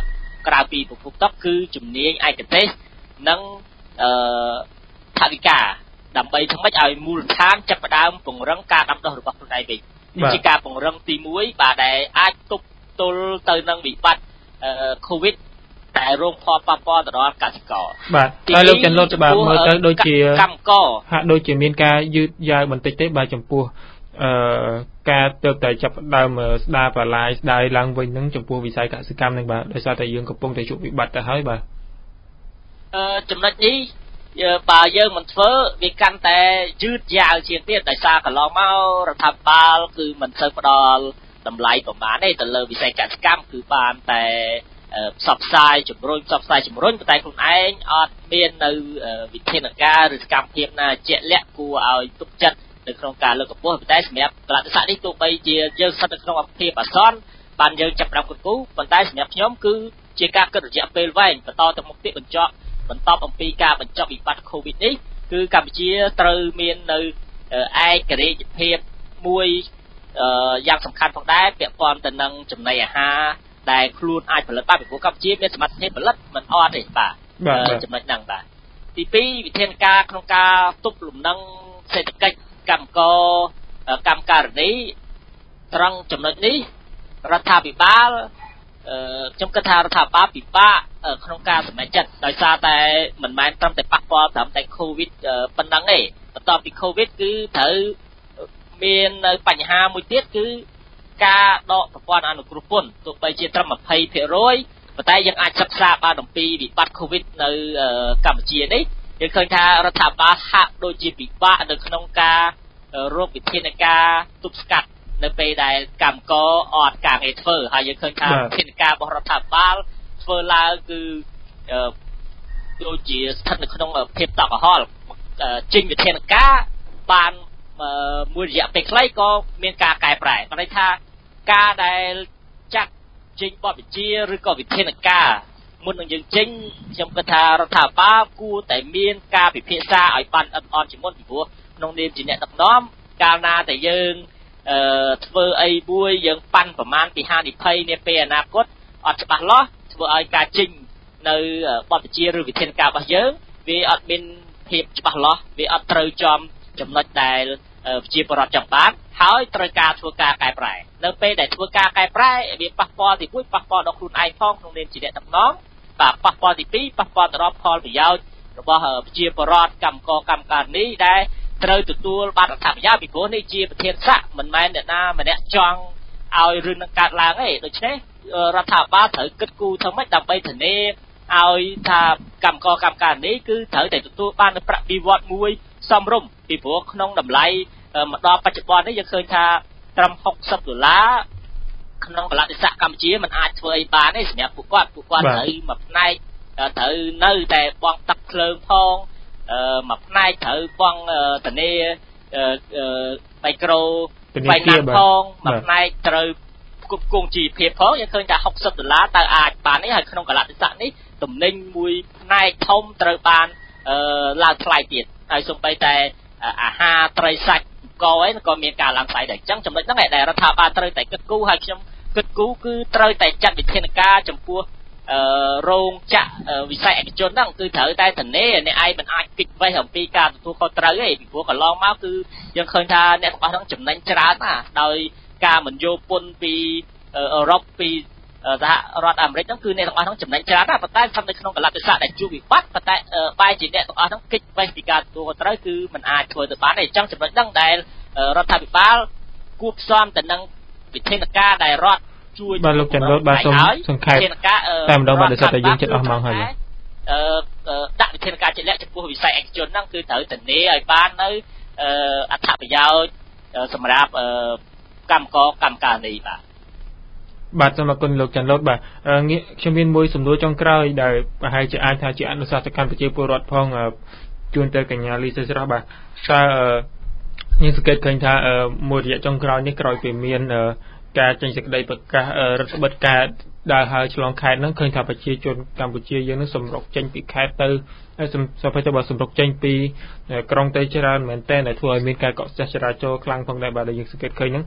ក្រៅពីប្រភពទឹកគឺជំនាញឯកទេសនិងអឺថាវិការដើម្បីធ្វើម៉េចឲ្យមូលដ្ឋានចាប់ផ្ដើមពង្រឹងការដាំដុះរបស់ខ្លួនឯងវិញនេះជាការពង្រឹងទីមួយបាទដែលអាចទប់ទល់ទៅនឹងវិបត្តិអឺ COVID តែរងផលប៉ះពាល់ទៅដល់កសិករបាទហើយលោកចន្ទលុតបាទមើលទៅដូចជាកម្មករហាក់ដូចជាមានការយឺតយ៉ាវបន្តិចទេបាទចំពោះអឺការទៅតែចាប់ផ្ដើមស្ដារបន្លាយស្ដាយឡើងវិញនឹងចំពោះវិស័យកសិកម្មនឹងបាទដោយសារតែយើងកំពុងតែជួបវិបត្តិទៅហើយបាទអឺចំណុចនេះបើយើងមិនធ្វើវាកាន់តែយឺតយ៉ាវជាងទៀតដោយសារកន្លងមករដ្ឋាភិបាលគឺមិនសូវផ្ដល់តម្លៃប្រមាណទេទៅលើវិស័យកសិកម្មគឺបានតែផ្សព្វផ្សាយជំរុញផ្សព្វផ្សាយជំរុញប៉ុន្តែខ្លួនឯងអត់មាននៅវិធានការឬសកម្មភាពណាជាក់លាក់គួរឲ្យទុកចិត្តនៅក្នុងការលើកកម្ពស់ប៉ុន្តែសម្រាប់កលតិស័កនេះទោះបីជាយើងស្ថិតនៅក្នុងអភិបាលអាសន្នបានយើងចាប់ផ្ដើមគិតគូរប៉ុន្តែសម្រាប់ខ្ញុំគឺជាការគិតរយៈពេលវែងបន្តទៅមុខទៀតបញ្ចប់បន្តអំពីការបញ្ចប់វិបត្តិ COVID នេះគឺកម្ពុជាត្រូវមាននៅឯករាជ្យភាពមួយយ៉ាងសំខាន់ផងដែរពាក់ព័ន្ធទៅនឹងចំណីអាហារដែលខ្លួនអាចផលិតបានពីព្រោះកម្ពុជាមានសមត្ថភាពផលិតមិនអត់ទេបាទចំណុចហ្នឹងបាទទីពីរវិធានការក្នុងការទប់លំនឹងសេដ្ឋកិច្ចកម្មករកម្មការិនីត្រង់ចំណុចនេះរដ្ឋាភិបាលអឺខ្ញុំគិតថារដ្ឋាភិបាលពិបាកក្នុងការសម្រេចចិត្តដោយសារតែមិនមែនត្រឹមតែប៉ះពាល់ត្រឹមតែ COVID ប៉ុណ្ណឹងទេបន្ទាប់ពី COVID គឺត្រូវមាននៅបញ្ហាមួយទៀតគឺការដកប្រព័ន្ធអនុគ្រោះពន្ធទោះបីជាត្រឹម ยี่สิบเปอร์เซ็นต์ ប៉ុន្តែយើងអាចសិក្សាបានអំពីវិបត្តិ COVID នៅកម្ពុជានេះយើងឃើញថារដ្ឋាភិបាលហាក់ដូចជាពិបាកនៅក្នុងការរកវិធានការទប់ស្កាត់នៅពេលដែលកម្មករអត់ការងារធ្វើហើយយើងឃើញថាវិធានការរបស់រដ្ឋាភិបាលធ្វើឡើងគឺដូចជាស្ថិតនៅក្នុងភាពតក់កុហលចេញវិធានការបានមួយរយៈពេលខ្លីក៏មានការកែប្រែបានន័យថាការដែលចាត់ចេញបទបញ្ជាឬក៏វិធានការមុននឹងយើងចេញខ្ញុំគិតថារដ្ឋាភិបាលគួរតែមានការពិភាក្សាឲ្យបានអត់អន់ជាមុនពីព្រោះក្នុងនាមជាអ្នកដឹកនាំកាលណាតែយើងអឺធ្វើអីមួយយើងប៉ាន់ប្រមាណពីហានិភ័យនាពេលអនាគតអត់ច្បាស់លាស់ធ្វើឲ្យការចេញនៅបទបញ្ជាឬវិធានការរបស់យើងវាអត់មានភាពច្បាស់លាស់វាអត់ត្រូវចំចំណុចដែលប្រជាពលរដ្ឋចង់បានហើយត្រូវការធ្វើការកែប្រែនៅពេលដែលធ្វើការកែប្រែវាប៉ះពាល់ទីមួយប៉ះពាល់ដល់ខ្លួនឯងផងក្នុងនាមជាអ្នកដឹកនាំបាទប៉ះពាល់ទីពីរប៉ះពាល់ទៅដល់ផលប្រយោជន៍របស់ប្រជាពលរដ្ឋកម្មករកម្មការិនីដែលត្រូវទទួលបានអត្ថប្រយោជន៍ពីព្រោះនេះជាប្រធានស័ក្តិមិនមែនអ្នកណាម្នាក់ចង់ឲ្យរឿងនឹងកើតឡើងទេដូច្នេះរដ្ឋាភិបាលត្រូវគិតគូរធ្វើម៉េចដើម្បីធានាឲ្យថាកម្មករកម្មការិនីគឺត្រូវតែទទួលបាននូវប្រាក់បៀវត្សមួយសមរម្យពីព្រោះក្នុងតម្លៃមកដល់បច្ចុប្បន្ននេះយើងឃើញថាត្រឹមหกสิบដុល្លារក្នុងកលតិស័កកម្ពុជាមិនអាចធ្វើអីបានទេសម្រាប់ពួកគាត់ពួកគាត់ត្រូវមួយផ្នែកត្រូវនៅតែបង់ទឹកភ្លើងផងអឺមួយផ្នែកត្រូវបង់ធានាមីក្រូបៃណាផងមួយផ្នែកត្រូវគ្រប់គ្រងជីវភាពផងយើងឃើញថាหกสิบដុល្លារតើអាចបានទេហើយក្នុងកលតិស័កនេះទំនិញមួយផ្នែកធំត្រូវបានអឺឡើងថ្លៃទៀតហើយសូម្បីតែអាហារត្រីសាច់កអីក៏មានការឡើងថ្លៃដែរអញ្ចឹងចំណុចហ្នឹងឯងដែលរដ្ឋាភិបាលត្រូវតែគិតគូរហើយខ្ញុំគិតគូរគឺត្រូវតែចាត់វិធានការចំពោះអឺរោងចក្រវិស័យឯកជនហ្នឹងគឺត្រូវតែធានាអ្នកឯងមិនអាចគិតវេះអំពីការទទួលខុសត្រូវទេពីព្រោះកន្លងមកគឺយើងឃើញថាអ្នកទាំងអស់ហ្នឹងចំណេញច្រើនណាស់ដោយការមិនយកពន្ធពីអឺរ៉ុបពីសហរដ្ឋអាមេរិកហ្នឹងគឺអ្នកទាំងអស់ហ្នឹងចំណេញច្រើនណាស់ប៉ុន្តែស្ថិតនៅក្នុងកលតិស័កដែលជួបវិបត្តិប៉ុន្តែបែរជាអ្នកទាំងអស់ហ្នឹងគិតវេះពីការទទួលខុសត្រូវគឺមិនអាចធ្វើទៅបានទេអញ្ចឹងចំណុចហ្នឹងដែលរដ្ឋាភិបាលគួរផ្សំទៅនឹងវិធានការដែលរដ្ឋជួយបាទលោកចន្ទរបាទសូមសង្ខេបតែម្ដងបាទដោយសារតែយើងចិត្តអស់ម៉ោងហើយអឺដាក់វិធានការជាក់លាក់ចំពោះវិស័យឯកជនហ្នឹងគឺត្រូវធានាឲ្យបាននៅអត្ថប្រយោជន៍សម្រាប់កម្មករកម្មការិនីបាទបាទសូមអរគុណលោកចន្ទរបាទងាកខ្ញុំមានមួយសំណួរចុងក្រោយដែលប្រហែលជាអាចថាជាអនុសាសនកម្មប្រជាពលរដ្ឋផងជូនទៅកញ្ញាលីសេស្រស់បាទតើយើងសង្កេតឃើញថាមួយរយៈចុងក្រោយនេះក្រោយពីមានការចេញសេចក្តីប្រកាសរដ្ឋបិទការដើរហើរឆ្លងខេត្តហ្នឹងឃើញថាប្រជាជនកម្ពុជាយើងនឹងសម្រុកចេញពីខេត្តទៅសម្រាប់ទៅបើសម្រុកចេញពីក្រុងទៅច្រើនមែនតើដែលធ្វើឲ្យមានការកកស្ទះចរាចរណ៍ខ្លាំងផងដែរបាទដែលយើងសង្កេតឃើញហ្នឹង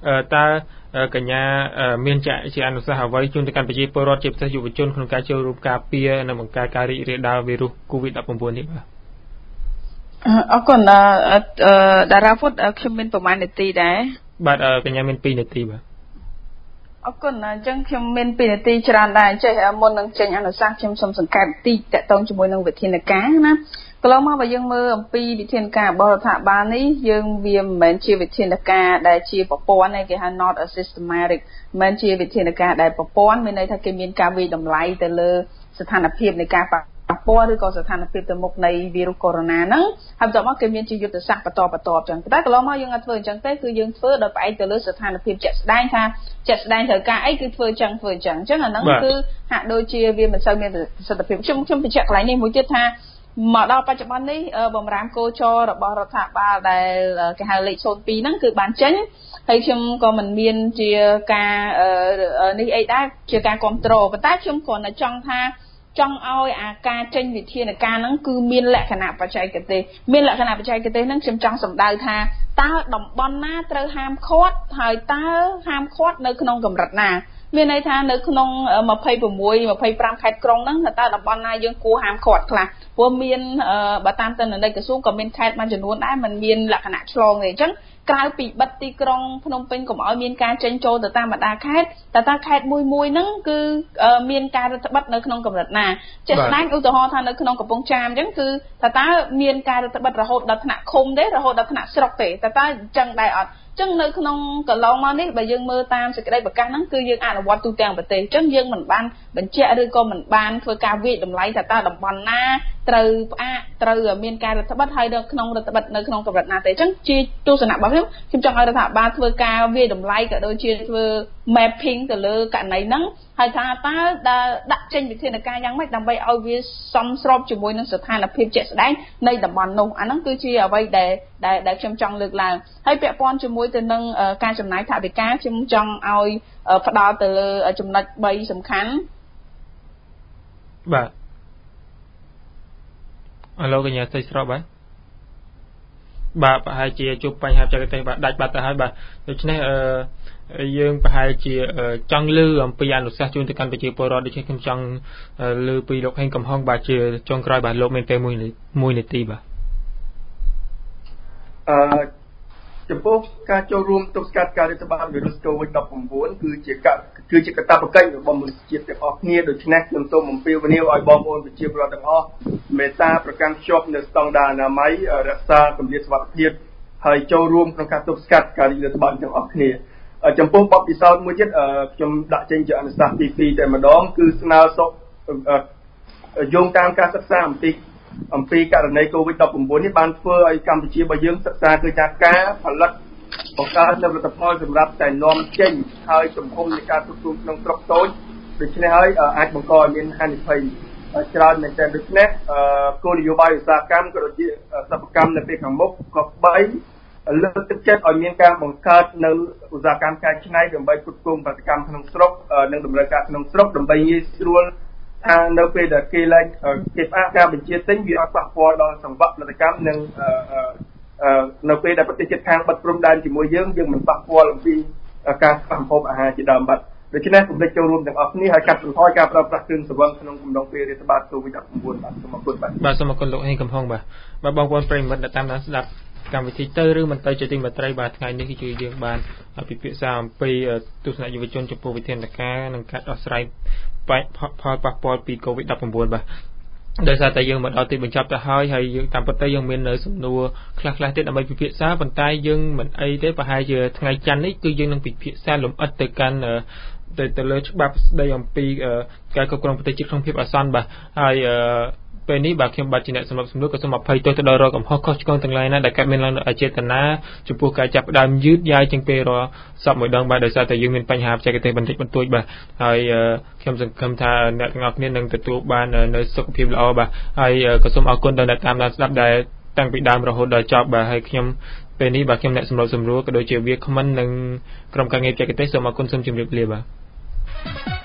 តើកញ្ញាមានចាក់ជាអនុសាសន៍អ្វីជូនទៅកាន់ប្រជាពលរដ្ឋជាពិសេសយុវជនក្នុងការចូលរួមការពារនិងបង្ការការរីករាលដាលវីរុស COVID ដប់ប្រាំបួន នេះបាទអរគុណតារាពុតខ្ញុំមានប្រហែលនាទីដែរបាទកញ្ញាមានពីរនាទីបាទអរគុណអញ្ចឹងខ្ញុំមានពីរនាទីច្រើនដែរចេះមុននឹងចេញអនុសាសន៍ខ្ញុំសូមសង្កេតតិចតកតងជាមួយនឹងវិធានការណាកន្លងមកបើយើងមើលអំពីវិធានការរបស់រដ្ឋាភិបាលនេះយើងវាមិនមែនជាវិធានការដែលជាប្រព័ន្ធទេគេហៅ not a systematic មិនមែនជាវិធានការដែលប្រព័ន្ធមានន័យថាគេមានការវិតម្លៃទៅលើស្ថានភាពនៃការប៉ះពាល់ឬក៏ស្ថានភាពទៅមុខនៃវីរុសកូវីដ ហ្នឹងហើយបន្ទាប់មកគេមានជាយុទ្ធសាស្ត្របន្តបន្តអញ្ចឹងតែកន្លងមកយើងអត់ធ្វើអញ្ចឹងទេគឺយើងធ្វើដោយផ្អែកទៅលើស្ថានភាពជាក់ស្ដែងថាជាក់ស្ដែងត្រូវការអីគឺធ្វើអញ្ចឹងធ្វើអញ្ចឹងអញ្ចឹងអាហ្នឹងគឺហាក់ដូចជាវាមិនសូវមានប្រសិទ្ធភាពខ្ញុំខ្ញុំបញ្ជាក់កន្លែងនេះមួយទៀតថាមកដល់បច្ចុប្បន្ននេះបំរាមកោចររបស់រដ្ឋាភិបាលដែលគេហៅលេខศูนย์ពីរហ្នឹងគឺបានចេញហើយខ្ញុំក៏មិនមានជាការនេះអីដែរជាការគ្រប់គ្រងប៉ុន្តែខ្ញុំគ្រាន់តែចង់ថាចង់ឲ្យអាការចេញវិធានការហ្នឹងគឺមានលក្ខណៈបច្ចេកទេសមានលក្ខណៈបច្ចេកទេសហ្នឹងខ្ញុំចង់សម្ដៅថាតើតំបន់ណាត្រូវហាមឃាត់ហើយតើហាមឃាត់នៅក្នុងកម្រិតណាមានន័យថានៅក្នុងยี่สิบหก ยี่สิบห้าខេត្តក្រុងហ្នឹងតើតំបន់ណាយើងគួរហាមឃាត់ខ្លះព្រោះមានបើតាមទិន្នន័យក្រសួងក៏មានខេត្តមួយចំនួនដែរมันមានលក្ខណៈឆ្លងទេអញ្ចឹងក្រៅពីបិទទីក្រុងភ្នំពេញកុំឲ្យមានការចេញចូលទៅតាមបណ្ដាខេត្តតើតើខេត្តមួយមួយហ្នឹងគឺមានការរដ្ឋបិទនៅក្នុងកម្រិតណាជាក់ស្ដែងឧទាហរណ៍ថានៅក្នុងកំពង់ចាមអញ្ចឹងគឺតើតើមានការរដ្ឋបិទរហូតដល់ថ្នាក់ឃុំទេរហូតដល់ថ្នាក់ស្រុកទេតើតើអញ្ចឹងដែរអត់ចឹងនៅក្នុងកន្លងមកនេះបើយើងមើលតាមសេចក្តីប្រកាសហ្នឹងគឺយើងអនុវត្តទូទាំងប្រទេសអញ្ចឹងយើងមិនបានបញ្ជាក់ឬក៏មិនបានធ្វើការវិតម្លៃថាតើតំបន់ណាត្រូវផ្អាកត្រូវមានការរដ្ឋបិទហើយនៅក្នុងរដ្ឋបិទនៅក្នុងកម្រិតណាទេអញ្ចឹងជាទស្សនៈរបស់ខ្ញុំខ្ញុំចង់ឲ្យរដ្ឋាភិបាលធ្វើការវិតម្លៃក៏ដូចជាធ្វើ mapping ទៅលើករណីហ្នឹងហើយថាតើដាក់ចេញវិធានការយ៉ាងម៉េចដើម្បីឲ្យវាសមស្របជាមួយនឹងស្ថានភាពជាក់ស្ដែងនៃតំបន់នោះអាហ្នឹងគឺជាអ្វីដែលដែលខ្ញុំចង់លើកឡើងហើយពាក់ព័ន្ធជាមួយទៅនឹងការចំណាយថវិកាខ្ញុំចង់ឲ្យផ្ដោតទៅលើចំណុចបីសំខាន់បាទអឡូវកញ្ញាស្រីស្រស់បាទបាទប្រហែលជាជួបបញ្ហាបច្ចេកទេសបាទដាច់បាត់ទៅហើយបាទដូច្នេះអឺយើងប្រហែលជាចង់លើអំពីអនុសាសន៍ជូនទៅកាន់ប្រជាពលរដ្ឋដូច្នេះខ្ញុំចង់លើពីលោកហេងកំហុងបាទជាចុងក្រោយបាទលោកមានពេលមួយមួយនាទីបាទអឺចំពោះការចូលរួមទប់ស្កាត់ការរាតត្បាតវីរុស COVID ដប់ប្រាំបួន គឺជាគឺជាកាតព្វកិច្ចរបស់មនុស្សជាតិទាំងអស់គ្នាដូច្នេះខ្ញុំសូមអំពាវនាវឲ្យបងប្អូនប្រជាពលរដ្ឋទាំងអស់មេត្តាប្រកាន់ខ្ជាប់នូវស្តង់ដារអនាម័យរក្សាកម្រិតសុវត្ថិភាពហើយចូលរួមក្នុងការទប់ស្កាត់ការរាតត្បាតទាំងអស់គ្នាចំពោះបទពិសោធន៍មួយទៀតខ្ញុំដាក់ចេញជាអនុសាសន៍ទីពីរតែម្ដងគឺស្នើសុំយោងតាមការសិក្សាអំពីអំពីករណី COVID ដប់ប្រាំបួន នេះបានធ្វើឲ្យកម្ពុជារបស់យើងសិក្សាឃើញថាការផលិតបង្កើតនូវផលិតផលសម្រាប់តែនាំចេញហើយទំហំនៃការគ្រប់គ្រងក្នុងស្រុកតូចដូច្នេះហើយអាចបង្កឲ្យមានហានិភ័យច្រើនមែនទែនដូច្នេះគោលនយោបាយឧស្សាហកម្មក៏ដូចជាសិប្បកម្មនៅពេលខាងមុខក៏បីលើកទឹកចិត្តឲ្យមានការបង្កើតនៅឧស្សាហកម្មកែច្នៃដើម្បីគ្រប់គ្រងផលិតកម្មក្នុងស្រុកនិងតម្រូវការក្នុងស្រុកដើម្បីងាយស្រួលថានៅពេលដែលគេឡើងគេផ្អាកការបញ្ជាទិញវាអត់ប៉ះពាល់ដល់សង្វាក់ផលិតកម្មនិងនៅពេលដែលប្រទេសជិតខាងបិទព្រំដែនជាមួយយើងយើងមិនប៉ះពាល់អំពីការស្វែងរកអាហារជាដើមបាត់ដូច្នេះគំនិតចូលរួមទាំងអស់គ្នាហើយកាត់បន្ថយការប្រើប្រាស់គ្រឿងសង្វឹងក្នុងកំឡុងពេលរាតត្បាត COVID ដប់ប្រាំបួន បាទសូមអរគុណបាទបាទសូមអរគុណលោកហេងកំហុងបាទបាទបងប្អូនប្រិយមិត្តដែលតាមដានស្ដាប់កម្មវិធីទៅឬមិនទៅជាទីមេត្រីបាទថ្ងៃនេះគឺជាយើងបានពិភាក្សាអំពីទស្សនៈយុវជនចំពោះវិធានការនិងការដោះស្រាយផលប៉ះពាល់ពី COVID ដប់ប្រាំបួន បាទដោយសារតែយើងមកដល់ទីបញ្ចប់ទៅហើយហើយយើងតាមពិតទៅយើងមាននៅសំណួរខ្លះៗទៀតដើម្បីពិភាក្សាប៉ុន្តែយើងមិនអីទេប្រហែលជាថ្ងៃច័ន្ទនេះគឺយើងនឹងពិភាក្សាលម្អិតទៅកាន់ទៅទៅលើច្បាប់ស្ដីអំពីការគ្រប់គ្រងប្រទេសជាតិក្នុងភាពអាសន្នបាទហើយពេលនេះបាទខ្ញុំបាទជាអ្នកសម្របសម្រួលក៏សូមអភ័យទោសទៅដល់រកកំហុសខុសឆ្គងទាំងឡាយណាដែលកើតមានឡើងដោយអចេតនាចំពោះការចាប់ផ្ដើមយឺតយ៉ាវជាងពេលរាល់សពមួយដងបាទដោយសារតែយើងមានបញ្ហាបច្ចេកទេសបន្តិចបន្តួចបាទហើយខ្ញុំសង្ឃឹមថាអ្នកទាំងអស់គ្នានឹងទទួលបាននៅសុខភាពល្អបាទហើយក៏សូមអរគុណដល់អ្នកតាមដានស្ដាប់ដែលតាំងពីដើមរហូតដល់ចប់បាទហើយខ្ញុំពេលនេះបាទខ្ញុំអ្នកសម្របសម្រួលក៏ដូចជាវាគ្មិននិងក្រុមការងារបច្ចេកទេសសូមអរគុណសូមជម្រាបលាបាទ